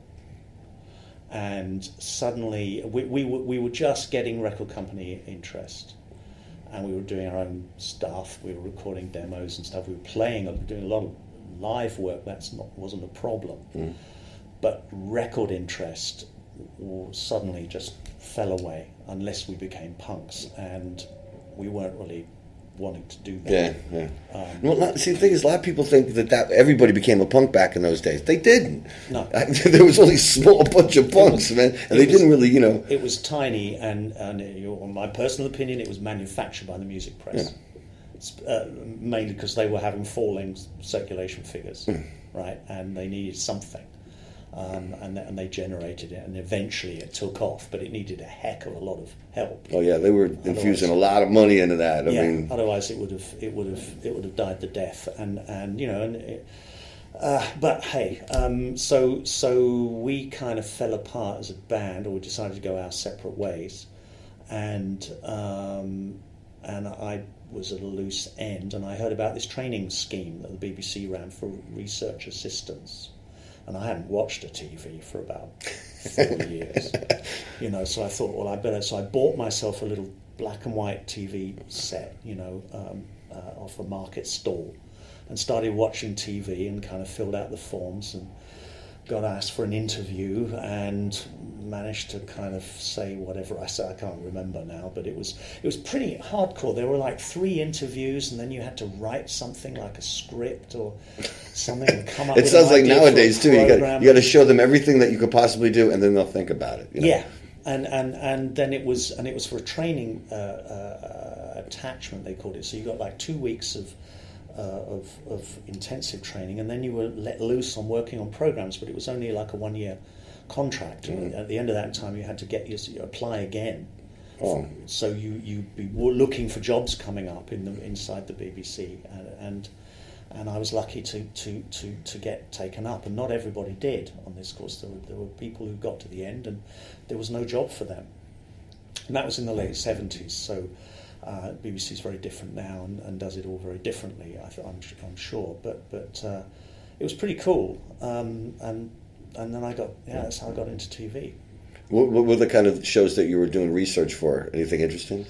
And suddenly, we we were, we were just getting record company interest, and we were doing our own stuff. We were recording demos and stuff. We were playing, doing a lot of live work. That's not wasn't a problem, mm. but record interest suddenly just fell away unless we became punks, and we weren't really wanting to do that. Yeah, yeah. Um, well, not, see, the thing is, a lot of people think that, that everybody became a punk back in those days. They didn't. No. There was only a small bunch of punks, was, man, and they was, didn't really, you know. It was tiny, and, and in my personal opinion, it was manufactured by the music press. Yeah. Uh, mainly because they were having falling circulation figures, mm. right? And they needed something. Um, and, and they generated it, and eventually it took off, but it needed a heck of a lot of help. Oh yeah, they were infusing otherwise, a lot of money into that. I yeah, mean, otherwise it would have it would have it would have died the death. And, and you know, and it, uh, but hey, um, so so we kind of fell apart as a band, or we decided to go our separate ways, and um, and I was at a loose end, and I heard about this training scheme that the B B C ran for research assistants. And I hadn't watched a T V for about four years, you know. So I thought, well, I better. So I bought myself a little black and white T V set, you know, um, uh, off a market stall, and started watching T V and kind of filled out the forms and got asked for an interview and managed to kind of say whatever I said. I can't remember now, but it was it was pretty hardcore. There were like three interviews, and then you had to write something like a script or something and come up. It with sounds an like idea nowadays too. You got you got to show them everything that you could possibly do, and then they'll think about it. You know? Yeah, and, and and then it was and it was for a training uh, uh, attachment, they called it. So you got like two weeks of. Uh, of, of intensive training, and then you were let loose on working on programs, but it was only like a one-year contract. Mm. At the end of that time, you had to get your, you apply again. Oh. So you you be looking for jobs coming up in the inside the B B C, and and, and I was lucky to, to, to, to get taken up, and not everybody did on this course. There were there were people who got to the end, and there was no job for them, and that was in the late seventies. So. Uh, B B C is very different now and, and does it all very differently. I th- I'm, I'm sure, but but uh, it was pretty cool. Um, and and then I got yeah, that's how I got into T V. What, what were the kind of shows that you were doing research for? Anything interesting?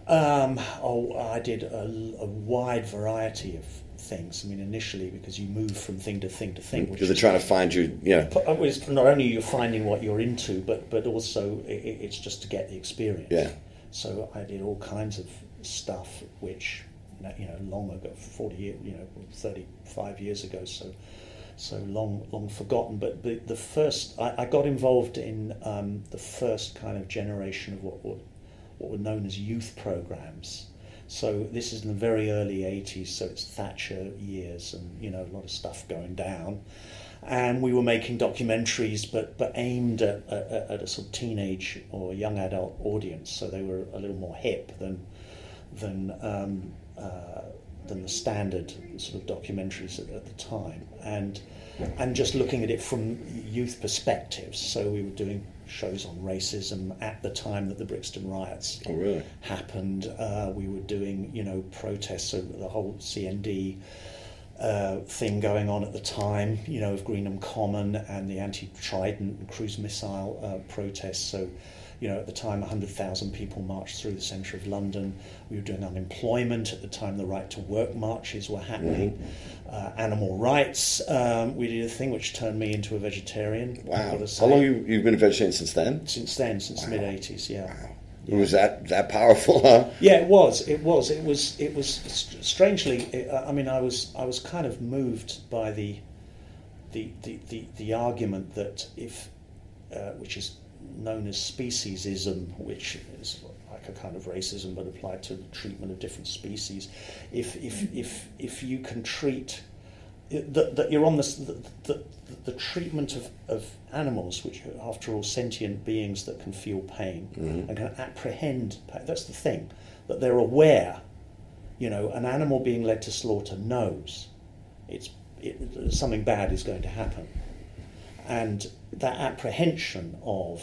Um, oh, I did a, a wide variety of things. I mean, initially because you move from thing to thing to thing. Because they're trying to find you. Yeah. It's not only you're finding what you're into, but but also it, it's just to get the experience. Yeah. So I did all kinds of stuff, which you know, long ago, forty years, you know, thirty-five years ago. So, so long, long forgotten. But the, the first, I, I got involved in um, the first kind of generation of what were what were known as youth programs. So this is in the very early eighties. So it's Thatcher years, and you know, a lot of stuff going down. And we were making documentaries, but but aimed at, at, at a sort of teenage or young adult audience, so they were a little more hip than than um, uh, than the standard sort of documentaries at, at the time, and and just looking at it from youth perspectives. So we were doing shows on racism at the time that the Brixton riots oh, really? happened. Uh, we were doing you know protests over the whole C N D. Uh, thing going on at the time, you know, of Greenham Common and the anti-Trident and cruise missile uh, protests. So, you know, at the time, one hundred thousand people marched through the centre of London. We were doing unemployment at the time. The right to work marches were happening. Mm-hmm. Uh, animal rights. Um, we did a thing which turned me into a vegetarian. Wow. How long have you, you've been a vegetarian since then? Since then, since wow. the mid eighties. Yeah. Wow. Yeah. Was that that powerful? Huh? Yeah, it was. It was. It was. It was. Strangely, it, I mean, I was. I was kind of moved by the, the, the, the, the argument that if, uh, which is known as speciesism, which is like a kind of racism but applied to the treatment of different species. If if if if you can treat that, that you're on this the, the, the treatment of, of animals, which are after all sentient beings that can feel pain mm-hmm. and can apprehend pain. That's the thing, that they're aware. You know, an animal being led to slaughter knows it's it, something bad is going to happen, and that apprehension of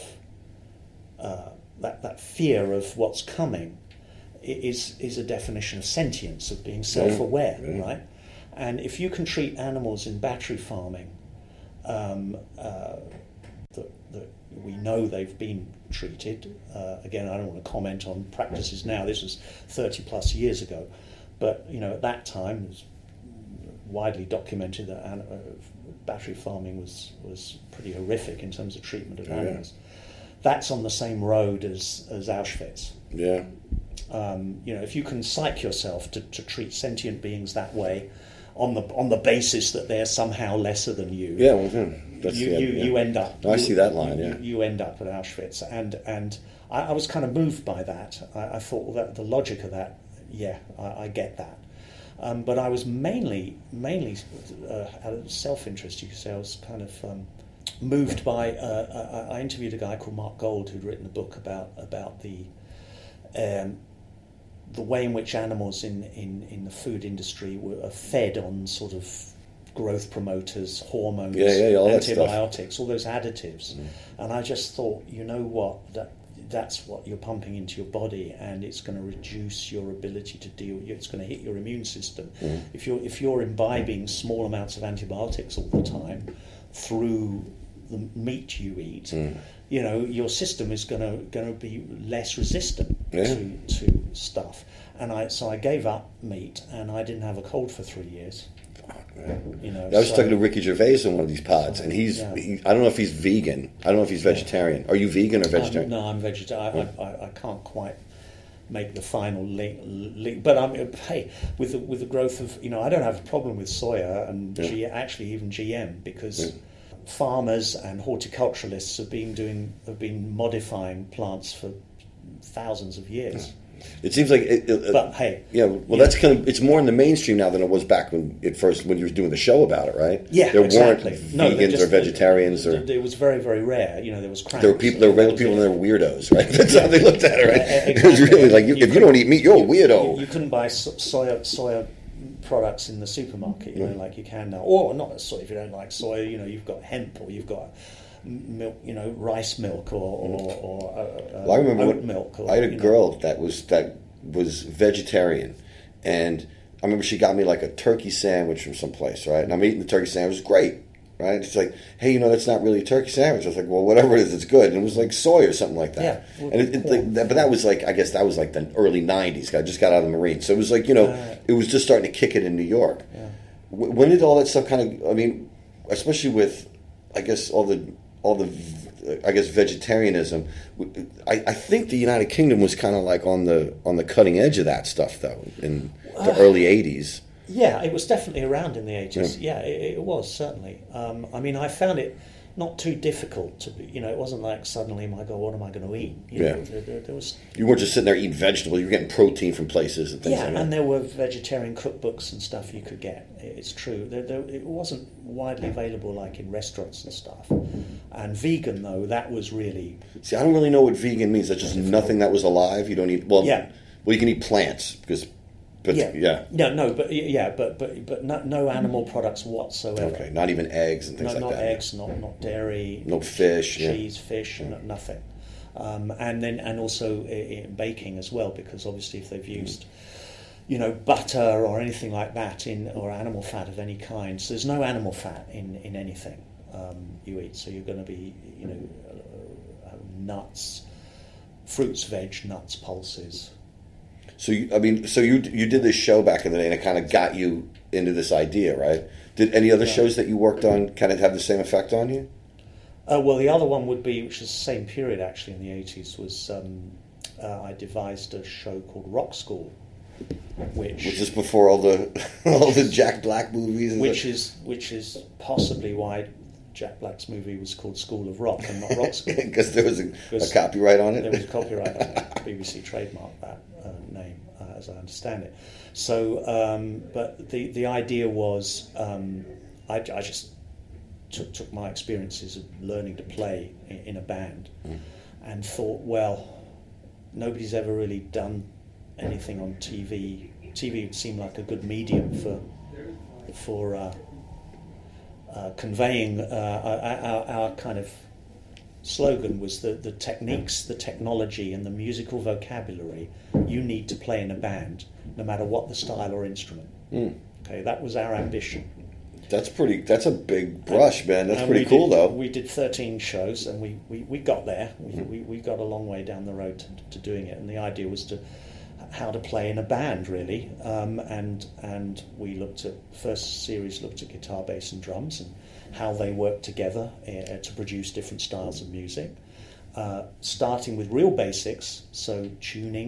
uh, that that fear of what's coming is is a definition of sentience, of being self-aware, yeah, yeah. right? And if you can treat animals in battery farming, um, uh, that, that we know they've been treated. Uh, again, I don't want to comment on practices now. This was thirty plus years ago, but you know, at that time, it was widely documented that an, uh, battery farming was was pretty horrific in terms of treatment of animals. Yeah. That's on the same road as as Auschwitz. Yeah. Um, you know, if you can psych yourself to, to treat sentient beings that way, on the on the basis that they're somehow lesser than you, yeah, well, yeah. That's you, the, you, yeah. you end up. I you, see that line. Yeah, you, you end up at Auschwitz, and and I, I was kind of moved by that. I, I thought, well, that the logic of that, yeah, I, I get that. Um, but I was mainly mainly uh, out of self-interest. You could say I was kind of um, moved by. Uh, I, I interviewed a guy called Mark Gold who'd written a book about about the. Um, the way in which animals in, in, in the food industry were fed on sort of growth promoters, hormones, yeah, yeah, all antibiotics, all those additives. Mm. And I just thought, you know what, that that's what you're pumping into your body, and it's going to reduce your ability to deal, it's going to hit your immune system. Mm. If you're, if you're imbibing small amounts of antibiotics all the time through the meat you eat, mm. you know, your system is going to going to be less resistant yeah. to to stuff. And I so I gave up meat, and I didn't have a cold for three years. Man. You know, I was so, talking to Ricky Gervais on one of these pods, and he's yeah. he, I don't know if he's vegan. I don't know if he's vegetarian. Are you vegan or vegetarian? Um, no, I'm vegetarian. I, I, I can't quite make the final link, link. But I'm hey with the, with the growth of, you know, I don't have a problem with soya and yeah. G, actually even G M, because. Yeah. Farmers and horticulturalists have been doing have been modifying plants for thousands of years. It seems like, it, it, but hey, yeah. Well, that's kind of it's more in the mainstream now than it was back when it first when you were doing the show about it, right? Yeah, there exactly. weren't no, vegans just, or vegetarians it, or it, it was very very rare. You know, there was cramps. There were people. There were regular people and there were weirdos, right? That's yeah. how they looked at it, right? Uh, exactly. It was really like you, you if you don't eat meat, you're a weirdo. You, you couldn't buy so, soya soya. products in the supermarket, you know, mm. like you can now, or not soy. If you don't like soy, you know, you've got hemp, or you've got milk, you know, rice milk, or or, or uh, well, I remember oat what, milk. Or, I had a you girl know. that was that was vegetarian, and I remember she got me like a turkey sandwich from someplace, right? And I'm eating the turkey sandwich, it's great, right? It's like, hey, you know, that's not really a turkey sandwich. I was like, well, whatever it is, it's good. And it was like soy or something like that. Yeah, and it, it, like, that, but that was like, I guess that was like the early nineties. I just got out of the Marine, so it was like, you know, uh, it was just starting to kick it in New York. Yeah. When did all that stuff kind of? I mean, especially with, I guess all the all the, I guess vegetarianism. I, I think the United Kingdom was kind of like on the on the cutting edge of that stuff though in the uh, early eighties. Yeah, it was definitely around in the eighties. Yeah, yeah it, it was certainly. Um, I mean, I found it not too difficult to be. You know, it wasn't like suddenly, my God, what am I going to eat? You yeah, know, there, there, there was. You weren't just sitting there eating vegetables. You were getting protein from places and things yeah, like that. and there were vegetarian cookbooks and stuff you could get. It's true. There, there, it wasn't widely available like in restaurants and stuff. And vegan, though, that was really. See, I don't really know what vegan means. That's just difficult. Nothing that was alive. You don't eat. Well, yeah. Well, you can eat plants because. But, yeah, yeah, no, no, but yeah, but but but no, no animal products whatsoever. Okay, not even eggs and things no, like not that. Not eggs, not not dairy, no fish, cheese, yeah. fish, yeah. nothing. Um, and then and also in baking as well, because obviously if they've used, you know, butter or anything like that in or animal fat of any kind, so there's no animal fat in in anything um, you eat. So you're going to be, you know, uh, nuts, fruits, veg, nuts, pulses. So you, I mean, so you you did this show back in the day, and it kind of got you into this idea, right? Did any other yeah. shows that you worked on kind of have the same effect on you? Uh, well, the other one would be, which is the same period actually in the eighties, was um, uh, I devised a show called Rock School, which was this before all the all the Jack Black movies, which it? is which is possibly why Jack Black's movie was called School of Rock and not Rock School, because there was a, a copyright on it. There was a copyright on it. B B C trademarked that uh, name, uh, as I understand it. So, um, but the the idea was, um, I, I just took took my experiences of learning to play in, in a band, mm. and thought, well, nobody's ever really done anything on T V. T V would seem like a good medium for for. Uh, Uh, conveying uh, our, our kind of slogan was the, the techniques, the technology and the musical vocabulary you need to play in a band, no matter what the style or instrument. Mm. Okay, that was our ambition. That's pretty, that's a big brush, and, man. That's pretty cool, did, though. We did thirteen shows and we, we, we got there. We, mm. we, we got a long way down the road to, to doing it, and the idea was to how to play in a band, really, um, and and we looked at first series looked at guitar, bass, and drums, and how they work together uh, to produce different styles of music. Uh, starting with real basics, so tuning,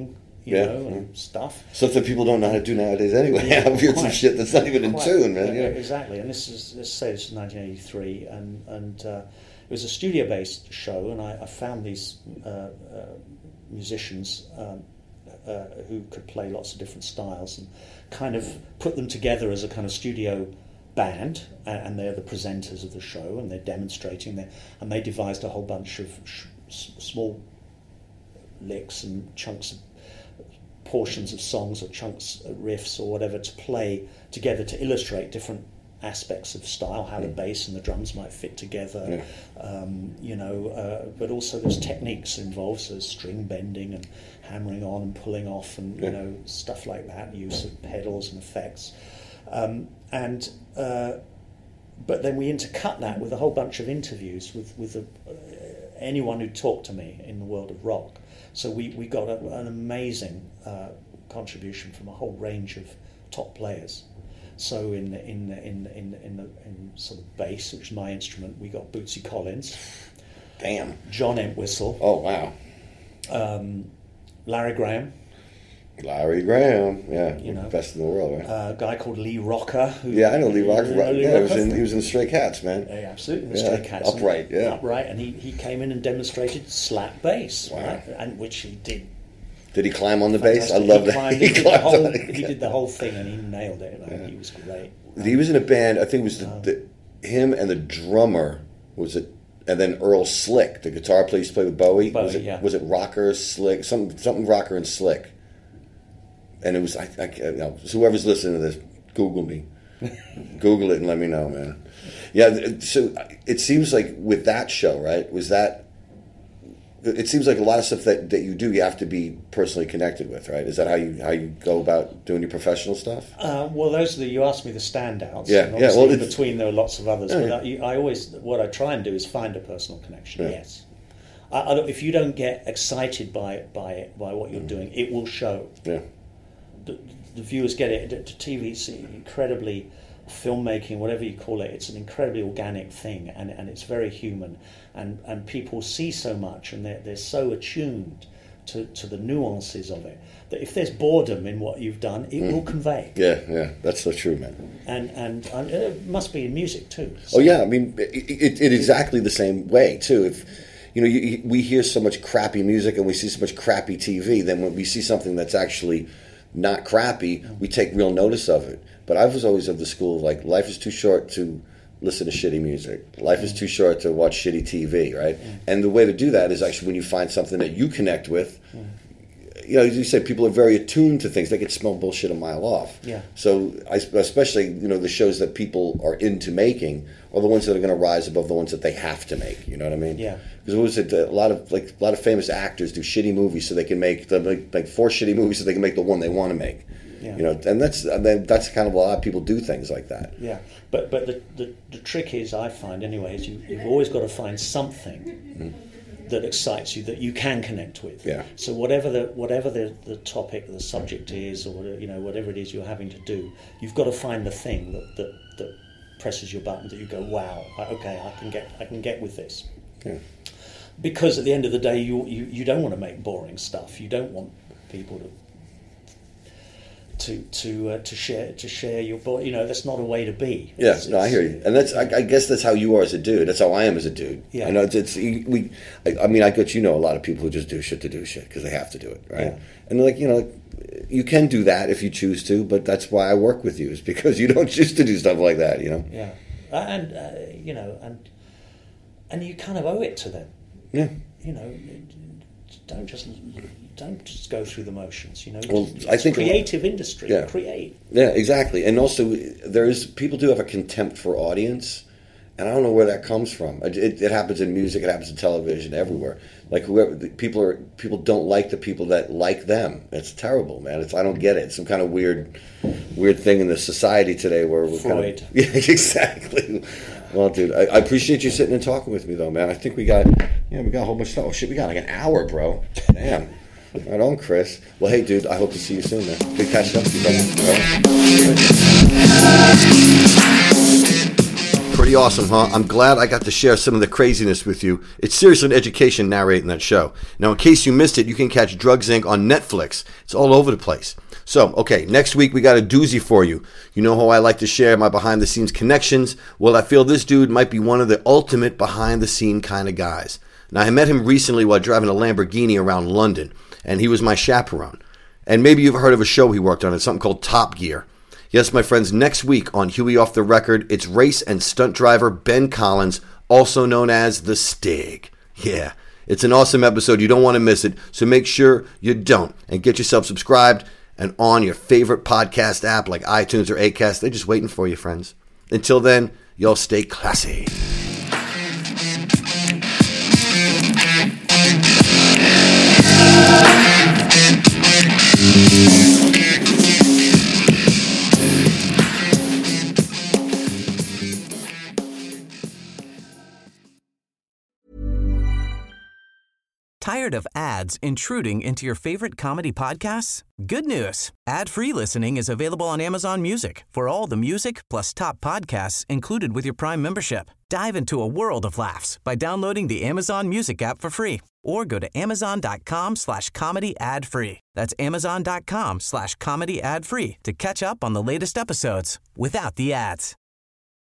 you yeah, know, yeah. and stuff. Something people don't know how to do nowadays anyway. Yeah, I've heard some quite. shit that's not even Quite. in tune, man. Yeah, Yeah. Exactly, and this is, let's say this is nineteen eighty-three, and, and uh, it was a studio-based show, and I, I found these uh, uh, musicians um, uh, who could play lots of different styles, and kind of put them together as a kind of studio band, and they're the presenters of the show, and they're demonstrating there, and they devised a whole bunch of sh- s- small licks and chunks of portions of songs or chunks of riffs or whatever to play together to illustrate different aspects of style, how the bass and the drums might fit together, yeah. um, you know, uh, but also there's techniques involved, so there's string bending and hammering on and pulling off and, yeah. you know, stuff like that, use of pedals and effects. Um, and uh, but then we intercut that with a whole bunch of interviews with, with a, uh, anyone who talked to me in the world of rock. So we, we got a, an amazing uh, contribution from a whole range of top players. So in in in in in, the, in sort of bass, which is my instrument, we got Bootsy Collins, damn, John Entwistle, oh wow, um, Larry Graham, Larry Graham, yeah, you know, best in the world, right? Uh, a guy called Lee Rocker. Who, yeah, I know Lee Rocker. You know Lee yeah, Rocker? He was in he was in Stray Cats, man. Yeah, absolutely, the yeah. Stray Cats. Upright, yeah, upright, and he, he came in and demonstrated slap bass, wow. right? And which he did. Did he climb on the Fantastic. bass? I love he that. Climbed, he, he, did climbed the whole, on it. he did the whole thing and he nailed it. Like, yeah. He was great. He was in a band. I think it was the, the, him and the drummer. Was it? And then Earl Slick, the guitar player, used to play with Bowie. Bowie was it? Yeah. Was it Rocker Slick? Something something Rocker and Slick. And it was. I, I you know, whoever's listening to this, Google me. Google it and let me know, man. Yeah. So it seems like with that show, right? Was that? It seems like a lot of stuff that, that you do, you have to be personally connected with, right? Is that how you how you go about doing your professional stuff? Uh, well, those are the, you asked me the standouts. Yeah, and yeah. Well, in between there are lots of others. Yeah, but yeah. I, I always, what I try and do is find a personal connection. Yeah. Yes, I, I don't, if you don't get excited by by by what you're mm. doing, it will show. Yeah, the, the viewers get it. The T V is incredibly. Filmmaking, whatever you call it, it's an incredibly organic thing, and, and it's very human, and, and people see so much, and they're, they're so attuned to, to the nuances of it, that if there's boredom in what you've done, it mm. will convey. Yeah, yeah, that's so true, man. And and, and it must be in music too. So. Oh yeah, I mean, it, it, it exactly the same way too. If you know, you, we hear so much crappy music and we see so much crappy T V, then when we see something that's actually not crappy, we take real notice of it. But I was always of the school of like, life is too short to listen to shitty music. Life is too short to watch shitty T V, right? And the way to do that is actually when you find something that you connect with. You know, as you said, people are very attuned to things. They can smell bullshit a mile off. Yeah. So, I, especially, you know, the shows that people are into making are the ones that are going to rise above the ones that they have to make. You know what I mean? Yeah. Because what was it? A lot of like a lot of famous actors do shitty movies so they can make the like, like four shitty movies so they can make the one they want to make. Yeah. You know, and that's and then that's kind of a lot of people do things like that. Yeah, but but the the, the trick is, I find anyway, is you, you've always got to find something mm. that excites you, that you can connect with. Yeah. So whatever the whatever the, the topic, the subject is, or you know whatever it is you're having to do, you've got to find the thing that that, that presses your button, that you go, wow, okay, I can get I can get with this. Yeah. Because at the end of the day, you you, you don't want to make boring stuff. You don't want people to. To to uh, to share to share your boy, you know, that's not a way to be. Yeah, it's, no, I hear you, and that's I, I guess that's how you are as a dude. That's how I am as a dude. Yeah, I know it's, it's we. I, I mean, I bet you know a lot of people who just do shit to do shit because they have to do it, right? Yeah. And like you know, you can do that if you choose to, but that's why I work with you is because you don't choose to do stuff like that, you know. Yeah, and uh, you know, and and you kind of owe it to them. Yeah, you know, don't just. Don't just go through the motions, you know. Well, it's I think creative industry. Yeah. Create. Yeah, exactly. And also, there is people do have a contempt for audience, and I don't know where that comes from. It, it, it happens in music. It happens in television. Everywhere. Like whoever people are, people don't like the people that like them. It's terrible, man. It's I don't get it. It's some kind of weird, weird thing in the society today where we're Freud. kind of yeah, exactly. Well, dude, I, I appreciate you sitting and talking with me, though, man. I think we got yeah, we got a whole bunch of stuff. Oh shit, we got like an hour, bro. Damn. Right on, Chris. Well, hey, dude, I hope to see you soon, man. Good catching up with you, brother. All right. Pretty awesome, huh? I'm glad I got to share some of the craziness with you. It's seriously an education narrating that show. Now, in case you missed it, you can catch Drugs Incorporated on Netflix. It's all over the place. So, okay, next week we got a doozy for you. You know how I like to share my behind-the-scenes connections? Well, I feel this dude might be one of the ultimate behind-the-scene kind of guys. Now, I met him recently while driving a Lamborghini around London, and he was my chaperone. And maybe you've heard of a show he worked on. It's something called Top Gear. Yes, my friends, next week on Huey Off the Record, it's race and stunt driver Ben Collins, also known as The Stig. Yeah, it's an awesome episode. You don't want to miss it, so make sure you don't. And get yourself subscribed and on your favorite podcast app like iTunes or Acast. They're just waiting for you, friends. Until then, y'all stay classy. Tired of ads intruding into your favorite comedy podcasts? Good news. Ad-free listening is available on Amazon Music for all the music plus top podcasts included with your Prime membership. Dive into a world of laughs by downloading the Amazon Music app for free or go to amazon.com slash comedy ad free. That's amazon.com slash comedy ad free to catch up on the latest episodes without the ads.